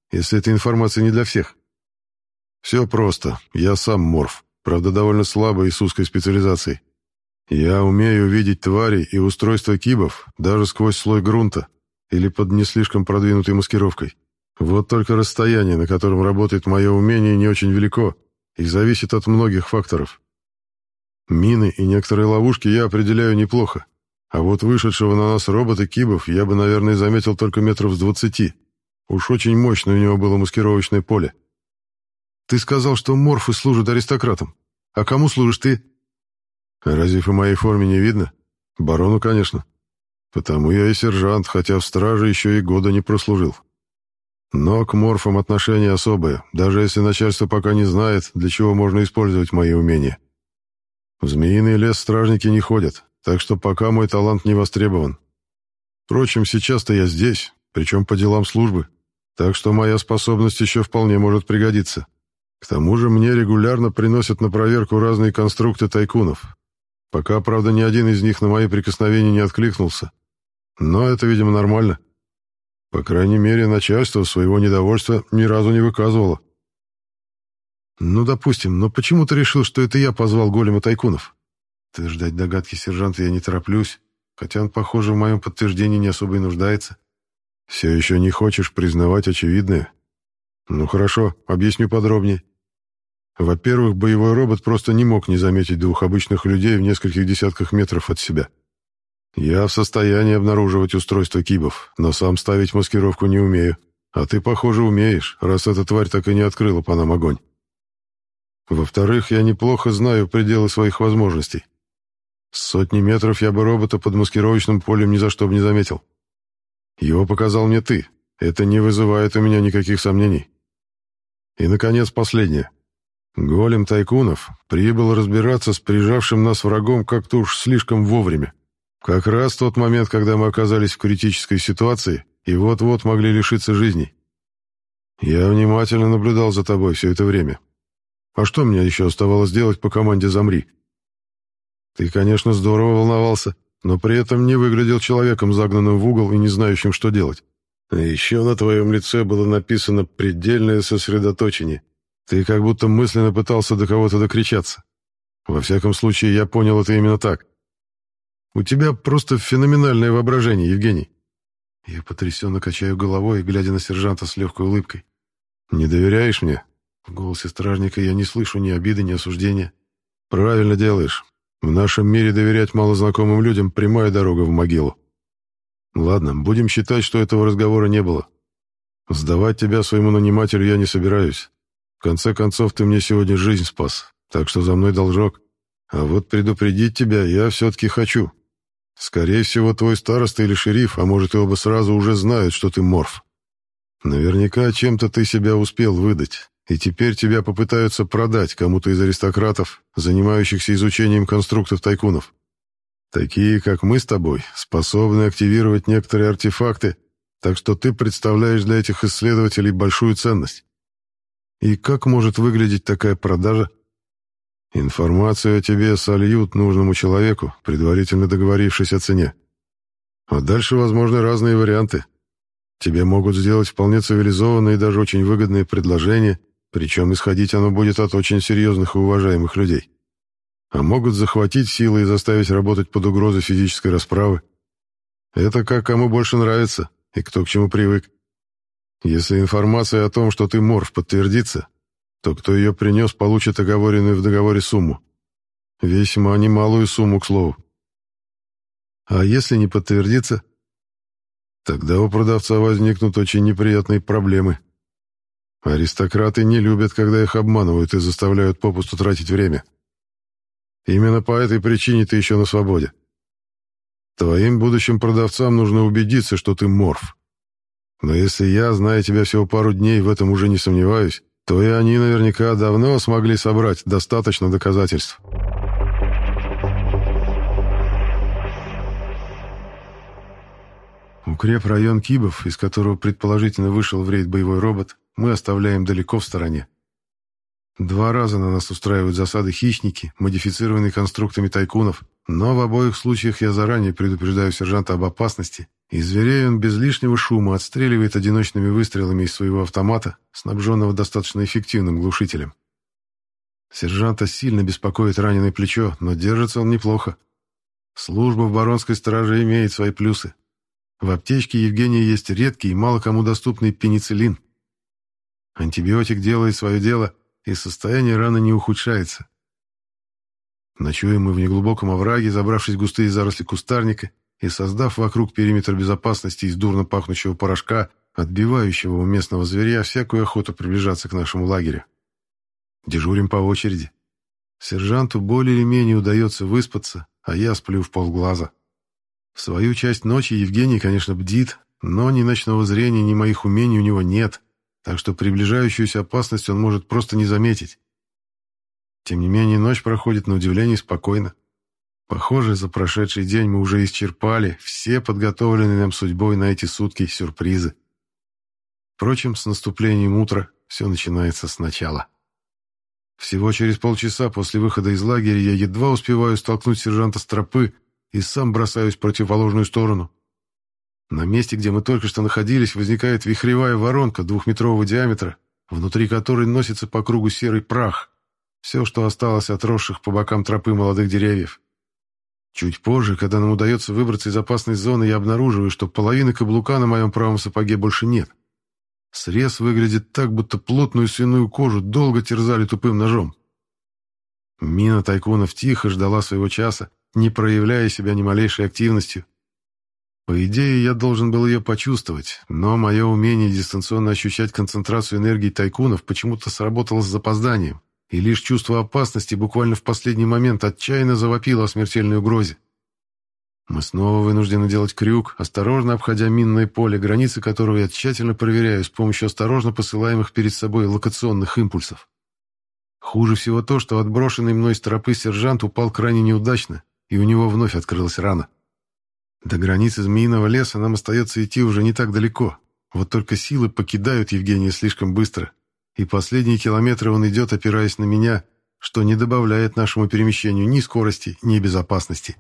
если эта информация не для всех? Все просто. Я сам морф, правда, довольно слабый и с узкой специализацией. Я умею видеть тварей и устройства кибов даже сквозь слой грунта или под не слишком продвинутой маскировкой. Вот только расстояние, на котором работает мое умение, не очень велико и зависит от многих факторов. Мины и некоторые ловушки я определяю неплохо, а вот вышедшего на нас робота кибов я бы, наверное, заметил только метров с 20. Уж очень мощное у него было маскировочное поле. Ты сказал, что морфы служат аристократам. А кому служишь ты? Разве по моей форме не видно? Барону, конечно. Потому я и сержант, хотя в страже еще и года не прослужил. Но к морфам отношение особое, даже если начальство пока не знает, для чего можно использовать мои умения. В Змеиный лес стражники не ходят, так что пока мой талант не востребован. Впрочем, сейчас-то я здесь, причем по делам службы, так что моя способность еще вполне может пригодиться. К тому же мне регулярно приносят на проверку разные конструкты тайкунов. Пока, правда, ни один из них на мои прикосновения не откликнулся. Но это, видимо, нормально. По крайней мере, начальство своего недовольства ни разу не выказывало. Ну, допустим, но почему ты решил, что это я позвал голема тайкунов? Утверждать догадки сержанта я не тороплюсь, хотя он, похоже, в моем подтверждении не особо и нуждается. Все еще не хочешь признавать очевидное? Ну хорошо, объясню подробнее. Во-первых, боевой робот просто не мог не заметить двух обычных людей в нескольких десятках метров от себя. Я в состоянии обнаруживать устройство кибов, но сам ставить маскировку не умею. А ты, похоже, умеешь, раз эта тварь так и не открыла по нам огонь. Во-вторых, я неплохо знаю пределы своих возможностей. С сотни метров я бы робота под маскировочным полем ни за что бы не заметил. Его показал мне ты. Это не вызывает у меня никаких сомнений. И, наконец, последнее. Голем тайкунов прибыл разбираться с прижавшим нас врагом как-то уж слишком вовремя. Как раз в тот момент, когда мы оказались в критической ситуации и вот-вот могли лишиться жизней. Я внимательно наблюдал за тобой все это время. А что мне еще оставалось делать по команде «Замри»? Ты, конечно, здорово волновался, но при этом не выглядел человеком, загнанным в угол и не знающим, что делать. А еще на твоем лице было написано «предельное сосредоточение». Ты как будто мысленно пытался до кого-то докричаться. Во всяком случае, я понял это именно так. У тебя просто феноменальное воображение, Евгений. Я потрясенно качаю головой, глядя на сержанта с легкой улыбкой. Не доверяешь мне? В голосе стражника я не слышу ни обиды, ни осуждения. Правильно делаешь. В нашем мире доверять малознакомым людям — прямая дорога в могилу. Ладно, будем считать, что этого разговора не было. Сдавать тебя своему нанимателю я не собираюсь. В конце концов, ты мне сегодня жизнь спас, так что за мной должок. А вот предупредить тебя я все-таки хочу. Скорее всего, твой староста или шериф, а может и оба сразу, уже знают, что ты морф. Наверняка чем-то ты себя успел выдать, и теперь тебя попытаются продать кому-то из аристократов, занимающихся изучением конструктов тайкунов. Такие, как мы с тобой, способны активировать некоторые артефакты, так что ты представляешь для этих исследователей большую ценность. И как может выглядеть такая продажа? Информацию о тебе сольют нужному человеку, предварительно договорившись о цене. А дальше возможны разные варианты. Тебе могут сделать вполне цивилизованное и даже очень выгодное предложение, причем исходить оно будет от очень серьезных и уважаемых людей. А могут захватить силой и заставить работать под угрозой физической расправы. Это как кому больше нравится и кто к чему привык. Если информация о том, что ты морф, подтвердится, то кто ее принес, получит оговоренную в договоре сумму. Весьма немалую сумму, к слову. А если не подтвердится, тогда у продавца возникнут очень неприятные проблемы. Аристократы не любят, когда их обманывают и заставляют попусту тратить время. Именно по этой причине ты еще на свободе. Твоим будущим продавцам нужно убедиться, что ты морф. Но если я, зная тебя всего пару дней, в этом уже не сомневаюсь, то и они наверняка давно смогли собрать достаточно доказательств. Укрепрайон Кибов, из которого предположительно вышел в рейд боевой робот, мы оставляем далеко в стороне. 2 раза на нас устраивают засады хищники, модифицированные конструктами тайкунов, но в обоих случаях я заранее предупреждаю сержанта об опасности и зверей он без лишнего шума отстреливает одиночными выстрелами из своего автомата, снабженного достаточно эффективным глушителем. Сержанта сильно беспокоит раненое плечо, но держится он неплохо. Служба в баронской страже имеет свои плюсы. В аптечке Евгения есть редкий и мало кому доступный пенициллин. Антибиотик делает свое дело, и состояние раны не ухудшается. Ночуем мы в неглубоком овраге, забравшись в густые заросли кустарника и создав вокруг периметр безопасности из дурно пахнущего порошка, отбивающего у местного зверя всякую охоту приближаться к нашему лагерю. Дежурим по очереди. Сержанту более или менее удается выспаться, а я сплю вполглаза. В свою часть ночи Евгений, конечно, бдит, но ни ночного зрения, ни моих умений у него нет, так что приближающуюся опасность он может просто не заметить. Тем не менее, ночь проходит на удивление спокойно. Похоже, за прошедший день мы уже исчерпали все подготовленные нам судьбой на эти сутки сюрпризы. Впрочем, с наступлением утра все начинается сначала. Всего через полчаса после выхода из лагеря я едва успеваю столкнуть сержанта с тропы и сам бросаюсь в противоположную сторону. На месте, где мы только что находились, возникает вихревая воронка 2-метрового диаметра, внутри которой носится по кругу серый прах, все, что осталось от росших по бокам тропы молодых деревьев. Чуть позже, когда нам удается выбраться из опасной зоны, я обнаруживаю, что половины каблука на моем правом сапоге больше нет. Срез выглядит так, будто плотную свиную кожу долго терзали тупым ножом. Мина тайкунов тихо ждала своего часа, не проявляя себя ни малейшей активностью. По идее, я должен был ее почувствовать, но мое умение дистанционно ощущать концентрацию энергии тайкунов почему-то сработало с запозданием, и лишь чувство опасности буквально в последний момент отчаянно завопило о смертельной угрозе. Мы снова вынуждены делать крюк, осторожно обходя минное поле, границы которого я тщательно проверяю с помощью осторожно посылаемых перед собой локационных импульсов. Хуже всего то, что отброшенный мной с тропы сержант упал крайне неудачно, и у него вновь открылась рана. До границы змеиного леса нам остается идти уже не так далеко, вот только силы покидают Евгения слишком быстро, и последние километры он идет, опираясь на меня, что не добавляет нашему перемещению ни скорости, ни безопасности.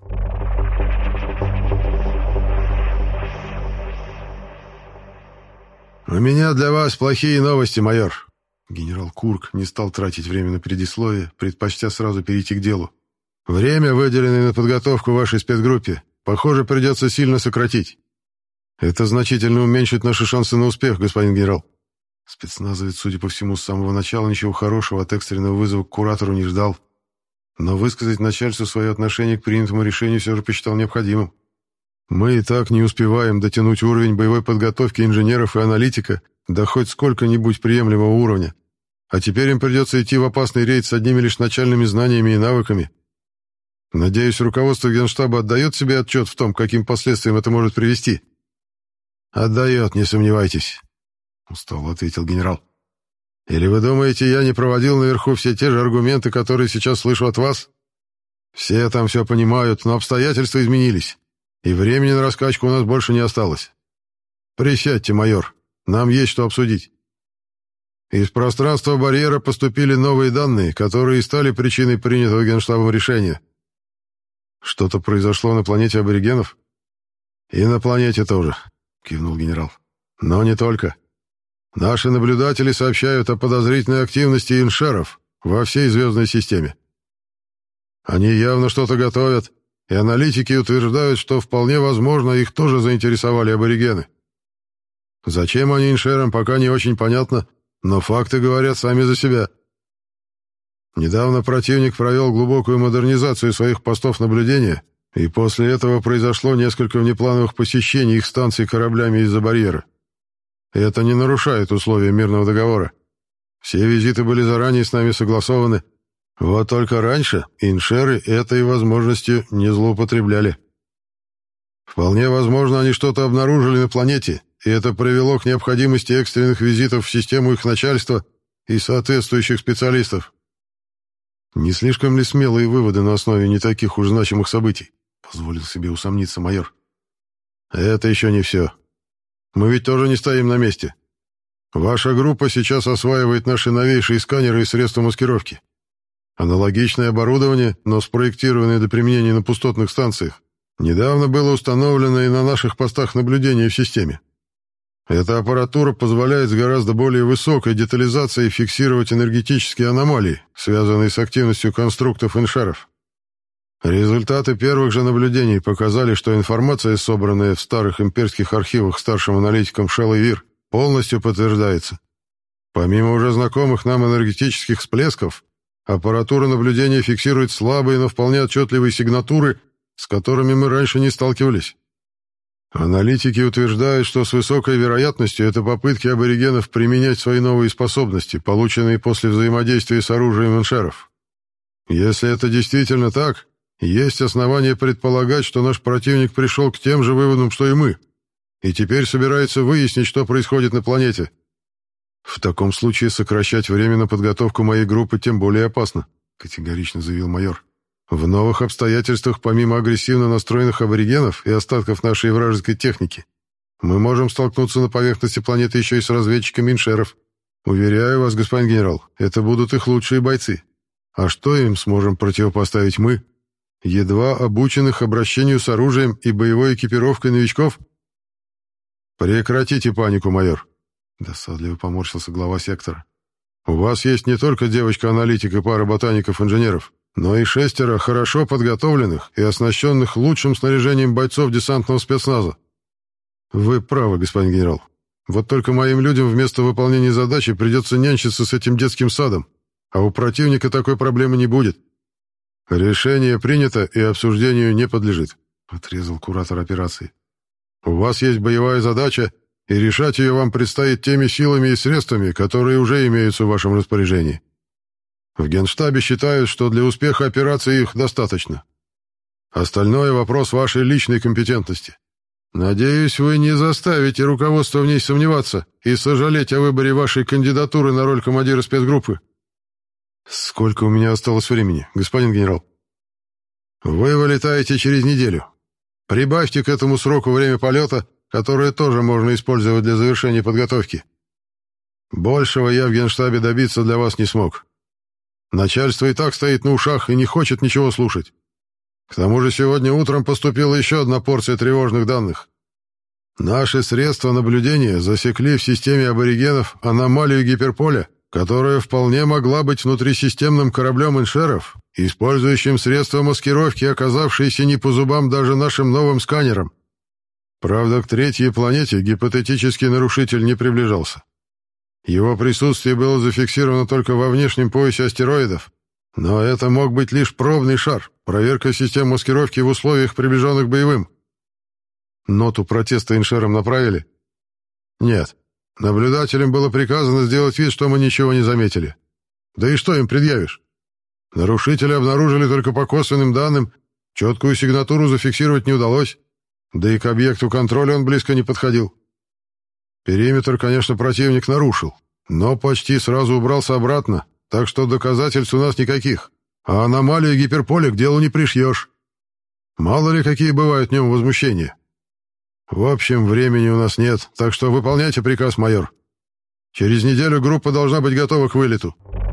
«У меня для вас плохие новости, майор». Генерал Курк не стал тратить время на предисловие, предпочтя сразу перейти к делу. «Время, выделенное на подготовку вашей спецгруппе, похоже, придется сильно сократить. Это значительно уменьшит наши шансы на успех, господин генерал». Спецназовец, судя по всему, с самого начала ничего хорошего от экстренного вызова к куратору не ждал, но высказать начальству свое отношение к принятому решению все же посчитал необходимым. «Мы и так не успеваем дотянуть уровень боевой подготовки инженеров и аналитика до хоть сколько-нибудь приемлемого уровня, а теперь им придется идти в опасный рейд с одними лишь начальными знаниями и навыками. Надеюсь, руководство Генштаба отдает себе отчет в том, каким последствиям это может привести». «Отдает, не сомневайтесь», — устало ответил генерал. «Или вы думаете, я не проводил наверху все те же аргументы, которые сейчас слышу от вас? Все там все понимают, но обстоятельства изменились, и времени на раскачку у нас больше не осталось. Присядьте, майор, нам есть что обсудить. Из пространства барьера поступили новые данные, которые и стали причиной принятого Генштабом решения». «Что-то произошло на планете аборигенов?» «И на планете тоже», — кивнул генерал. «Но не только. Наши наблюдатели сообщают о подозрительной активности иншеров во всей звездной системе. Они явно что-то готовят, и аналитики утверждают, что вполне возможно, их тоже заинтересовали аборигены. Зачем они иншерам, пока не очень понятно, но факты говорят сами за себя. Недавно противник провел глубокую модернизацию своих постов наблюдения, и после этого произошло несколько внеплановых посещений их станций кораблями из-за барьера. Это не нарушает условия мирного договора. Все визиты были заранее с нами согласованы. Вот только раньше иншеры этой возможностью не злоупотребляли. Вполне возможно, они что-то обнаружили на планете, и это привело к необходимости экстренных визитов в систему их начальства и соответствующих специалистов. «Не слишком ли смелые выводы на основе не таких уж значимых событий?» — позволил себе усомниться майор. «Это еще не все. Мы ведь тоже не стоим на месте. Ваша группа сейчас осваивает наши новейшие сканеры и средства маскировки. Аналогичное оборудование, но спроектированное для применения на пустотных станциях, Недавно было установлено и на наших постах наблюдения в системе. Эта аппаратура позволяет с гораздо более высокой детализацией фиксировать энергетические аномалии, связанные с активностью конструктов иншеров. Результаты первых же наблюдений показали, что информация, собранная в старых имперских архивах старшим аналитиком Шеллой Вир, полностью подтверждается. Помимо уже знакомых нам энергетических всплесков, аппаратура наблюдения фиксирует слабые, но вполне отчетливые сигнатуры, с которыми мы раньше не сталкивались. Аналитики утверждают, что с высокой вероятностью это попытки аборигенов применять свои новые способности, полученные после взаимодействия с оружием иншеров. Если это действительно так, есть основания предполагать, что наш противник пришел к тем же выводам, что и мы, и теперь собирается выяснить, что происходит на планете. В таком случае сокращать время на подготовку моей группы тем более опасно, категорично заявил майор. В новых обстоятельствах, помимо агрессивно настроенных аборигенов и остатков нашей вражеской техники, мы можем столкнуться на поверхности планеты еще и с разведчиками иншеров. Уверяю вас, господин генерал, это будут их лучшие бойцы. А что им сможем противопоставить мы, едва обученных обращению с оружием и боевой экипировкой новичков? Прекратите панику, майор. Досадливо поморщился глава сектора. У вас есть не только девочка-аналитик и пара ботаников-инженеров, но и 6 хорошо подготовленных и оснащенных лучшим снаряжением бойцов десантного спецназа. Вы правы, господин генерал. Вот только моим людям вместо выполнения задачи придется нянчиться с этим детским садом, а у противника такой проблемы не будет. Решение принято и обсуждению не подлежит, отрезал куратор операции. У вас есть боевая задача, и решать ее вам предстоит теми силами и средствами, которые уже имеются в вашем распоряжении. В Генштабе считают, что для успеха операции их достаточно. Остальное — вопрос вашей личной компетентности. Надеюсь, вы не заставите руководство в ней сомневаться и сожалеть о выборе вашей кандидатуры на роль командира спецгруппы. Сколько у меня осталось времени, господин генерал? Вы вылетаете через неделю. Прибавьте к этому сроку время полета, которое тоже можно использовать для завершения подготовки. Большего я в Генштабе добиться для вас не смог. Начальство и так стоит на ушах и не хочет ничего слушать. К тому же сегодня утром поступила еще одна порция тревожных данных. Наши средства наблюдения засекли в системе аборигенов аномалию гиперполя, которая вполне могла быть внутрисистемным кораблем иншеров, использующим средства маскировки, оказавшиеся не по зубам даже нашим новым сканерам. Правда, к третьей планете гипотетический нарушитель не приближался. Его присутствие было зафиксировано только во внешнем поясе астероидов, но это мог быть лишь пробный шар, проверка систем маскировки в условиях, приближенных к боевым. Ноту протеста иншерам направили? Нет. Наблюдателям было приказано сделать вид, что мы ничего не заметили. Да и что им предъявишь? Нарушители обнаружили только по косвенным данным, четкую сигнатуру зафиксировать не удалось, да и к объекту контроля он близко не подходил. Периметр, конечно, противник нарушил, но почти сразу убрался обратно, так что доказательств у нас никаких, а аномалию гиперполя к делу не пришьешь. Мало ли какие бывают в нем возмущения. В общем, времени у нас нет, так что выполняйте приказ, майор. Через неделю группа должна быть готова к вылету.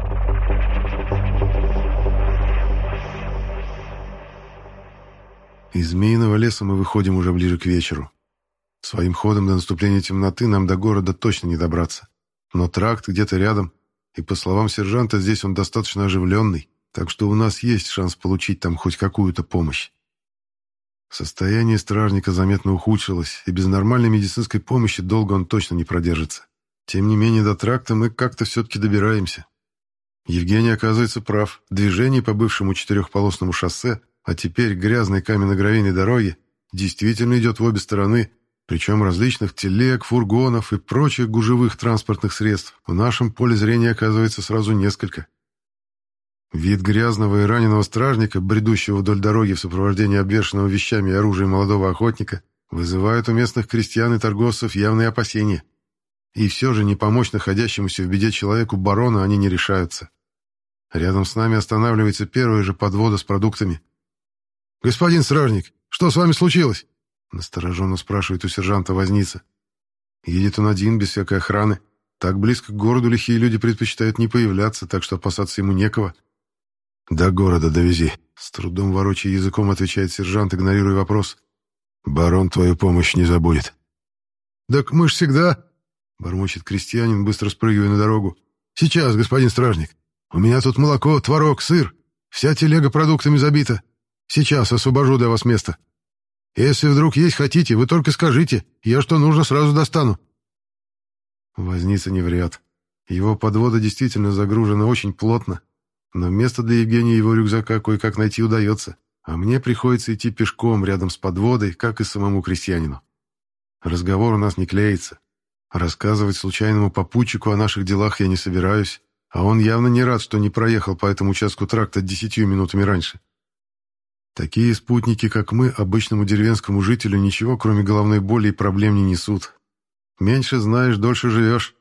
Из Змеиного леса мы выходим уже ближе к вечеру. Своим ходом до наступления темноты нам до города точно не добраться. Но тракт где-то рядом, и, по словам сержанта, здесь он достаточно оживленный, так что у нас есть шанс получить там хоть какую-то помощь. Состояние стражника заметно ухудшилось, и без нормальной медицинской помощи долго он точно не продержится. Тем не менее, до тракта мы как-то все-таки добираемся. Евгений оказывается прав. Движение по бывшему 4-полосному шоссе, а теперь грязной каменно-гравийной дороге, действительно идет в обе стороны, причем различных телег, фургонов и прочих гужевых транспортных средств в нашем поле зрения оказывается сразу несколько. Вид грязного и раненого стражника, бредущего вдоль дороги в сопровождении обвешанного вещами и оружием молодого охотника, вызывает у местных крестьян и торговцев явные опасения. И все же не помочь находящемуся в беде человеку барона они не решаются. Рядом с нами останавливается первая же подвода с продуктами. «Господин стражник, что с вами случилось?» — настороженно спрашивает у сержанта возница. Едет он один, без всякой охраны. Так близко к городу лихие люди предпочитают не появляться, так что опасаться ему некого. До города довези. С трудом ворочая языком, отвечает сержант, игнорируя вопрос. Барон твою помощь не забудет. «Так мы ж всегда...» — бормочет крестьянин, быстро спрыгивая на дорогу. «Сейчас, господин стражник. У меня тут молоко, творог, сыр. Вся телега продуктами забита. Сейчас освобожу для вас место. Если вдруг есть хотите, вы только скажите. Я что нужно, сразу достану». Возница не врет. Его подвода действительно загружена очень плотно, но место для Евгения его рюкзака кое-как найти удается, а мне приходится идти пешком рядом с подводой, как и самому крестьянину. Разговор у нас не клеится. Рассказывать случайному попутчику о наших делах я не собираюсь, а он явно не рад, что не проехал по этому участку тракта 10 минутами раньше. Такие спутники, как мы, обычному деревенскому жителю ничего, кроме головной боли и проблем, не несут. Меньше знаешь, дольше живешь.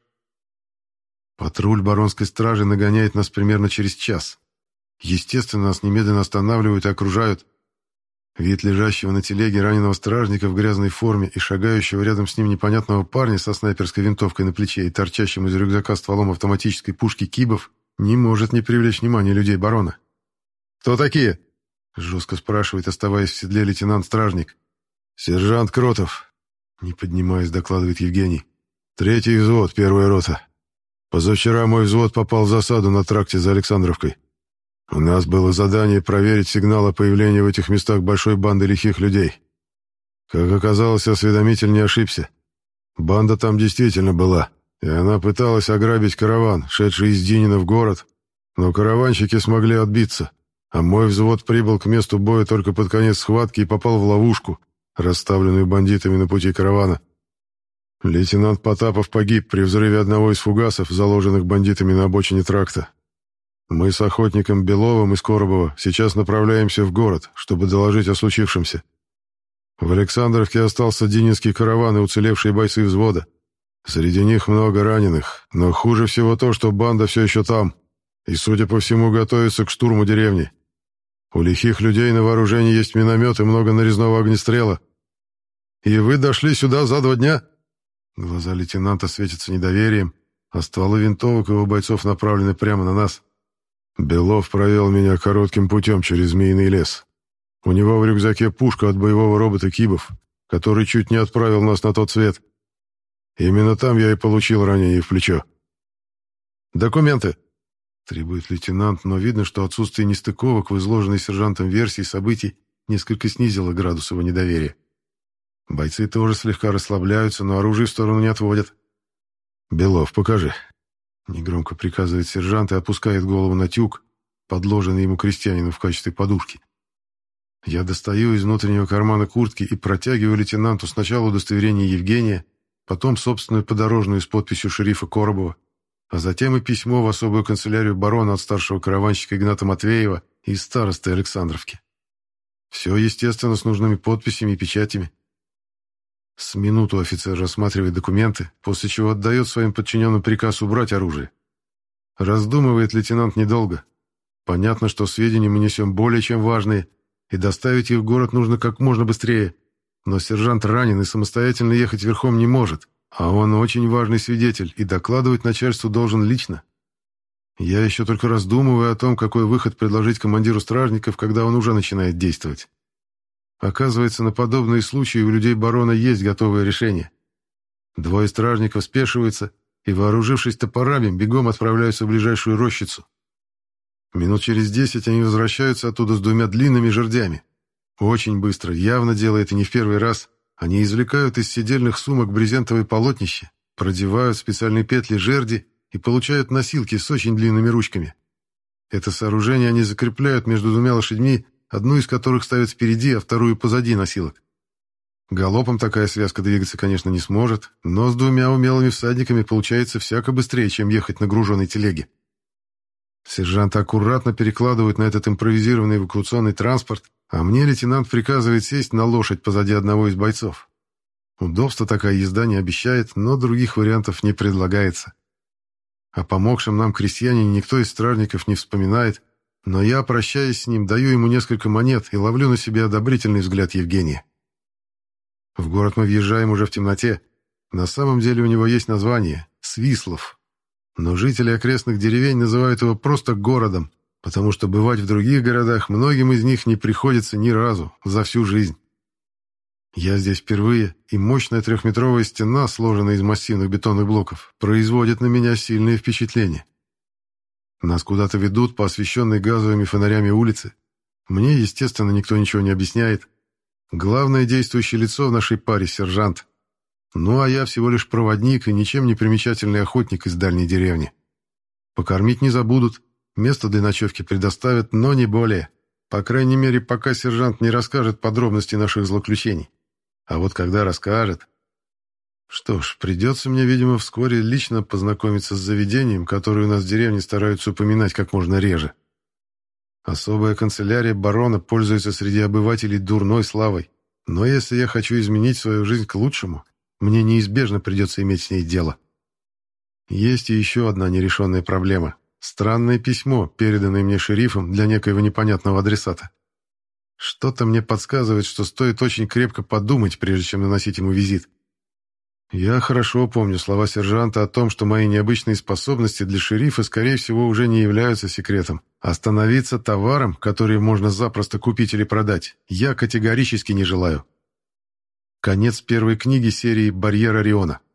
Патруль баронской стражи нагоняет нас примерно через час. Естественно, нас немедленно останавливают и окружают. Вид лежащего на телеге раненого стражника в грязной форме и шагающего рядом с ним непонятного парня со снайперской винтовкой на плече и торчащим из рюкзака стволом автоматической пушки кибов не может не привлечь внимания людей барона. «Кто такие?» — жестко спрашивает, оставаясь в седле лейтенант-стражник. «Сержант Кротов», — не поднимаясь, докладывает Евгений. «Третий взвод, первая рота. Позавчера мой взвод попал в засаду на тракте за Александровкой. У нас было задание проверить сигнал о появлении в этих местах большой банды лихих людей. Как оказалось, осведомитель не ошибся. Банда там действительно была, и она пыталась ограбить караван, шедший из Динина в город, но караванщики смогли отбиться, а мой взвод прибыл к месту боя только под конец схватки и попал в ловушку, расставленную бандитами на пути каравана. Лейтенант Потапов погиб при взрыве одного из фугасов, заложенных бандитами на обочине тракта. Мы с охотником Беловым из Коробова сейчас направляемся в город, чтобы доложить о случившемся. В Александровке остался дининский караван и уцелевшие бойцы взвода. Среди них много раненых, но хуже всего то, что банда все еще там, и, судя по всему, готовится к штурму деревни. У лихих людей на вооружении есть миномет и много нарезного огнестрела. «И вы дошли сюда за 2 дня?» Глаза лейтенанта светятся недоверием, а стволы винтовок его бойцов направлены прямо на нас. Белов провел меня коротким путем через Змеиный лес. У него в рюкзаке пушка от боевого робота Кибов, который чуть не отправил нас на тот свет. Именно там я и получил ранение в плечо. «Документы!» — требует лейтенант, но видно, что отсутствие нестыковок в изложенной сержантом версии событий несколько снизило градус его недоверия. Бойцы тоже слегка расслабляются, но оружие в сторону не отводят. «Белов, покажи», — негромко приказывает сержант и опускает голову на тюк, подложенный ему крестьянину в качестве подушки. Я достаю из внутреннего кармана куртки и протягиваю лейтенанту сначала удостоверение Евгения, потом собственную подорожную с подписью шерифа Коробова, а затем и письмо в особую канцелярию барона от старшего караванщика Игната Матвеева и старосты Александровки. Все, естественно, с нужными подписями и печатями. С минуту офицер рассматривает документы, после чего отдает своим подчиненным приказ убрать оружие. Раздумывает лейтенант недолго. Понятно, что сведения мы несем более чем важные, и доставить их в город нужно как можно быстрее. Но сержант ранен и самостоятельно ехать верхом не может, а он очень важный свидетель, и докладывать начальству должен лично. Я еще только раздумываю о том, какой выход предложить командиру стражников, когда он уже начинает действовать. Оказывается, на подобные случаи у людей барона есть готовое решение. 2 стражников спешиваются и, вооружившись топорами, бегом отправляются в ближайшую рощицу. Минут через 10 они возвращаются оттуда с 2 длинными жердями. Очень быстро, явно делая это не в первый раз, они извлекают из седельных сумок брезентовые полотнища, продевают в специальные петли жерди и получают носилки с очень длинными ручками. Это сооружение они закрепляют между 2 лошадьми, одну из которых ставят впереди, а вторую позади носилок. Галопом такая связка двигаться, конечно, не сможет, но с 2 умелыми всадниками получается всяко быстрее, чем ехать на груженной телеге. Сержант аккуратно перекладывает на этот импровизированный эвакуационный транспорт, а мне лейтенант приказывает сесть на лошадь позади одного из бойцов. Удобства такая езда не обещает, но других вариантов не предлагается. О помогшем нам крестьянине никто из стражников не вспоминает, но я, прощаясь с ним, даю ему несколько монет и ловлю на себе одобрительный взгляд Евгения. В город мы въезжаем уже в темноте. На самом деле у него есть название — Свислов. Но жители окрестных деревень называют его просто городом, потому что бывать в других городах многим из них не приходится ни разу за всю жизнь. Я здесь впервые, и мощная 3-метровая стена, сложенная из массивных бетонных блоков, производит на меня сильное впечатление. Нас куда-то ведут по освещенной газовыми фонарями улице. Мне, естественно, никто ничего не объясняет. Главное действующее лицо в нашей паре — сержант. Ну, а я всего лишь проводник и ничем не примечательный охотник из дальней деревни. Покормить не забудут, место для ночевки предоставят, но не более. По крайней мере, пока сержант не расскажет подробности наших злоключений. А вот когда расскажет... Что ж, придется мне, видимо, вскоре лично познакомиться с заведением, которое у нас в деревне стараются упоминать как можно реже. Особая канцелярия барона пользуется среди обывателей дурной славой. Но если я хочу изменить свою жизнь к лучшему, мне неизбежно придется иметь с ней дело. Есть и еще одна нерешенная проблема. Странное письмо, переданное мне шерифом для некоего непонятного адресата. Что-то мне подсказывает, что стоит очень крепко подумать, прежде чем наносить ему визит. Я хорошо помню слова сержанта о том, что мои необычные способности для шерифа, скорее всего, уже не являются секретом. А становиться товаром, который можно запросто купить или продать, я категорически не желаю. Конец первой книги серии «Барьер Ориона».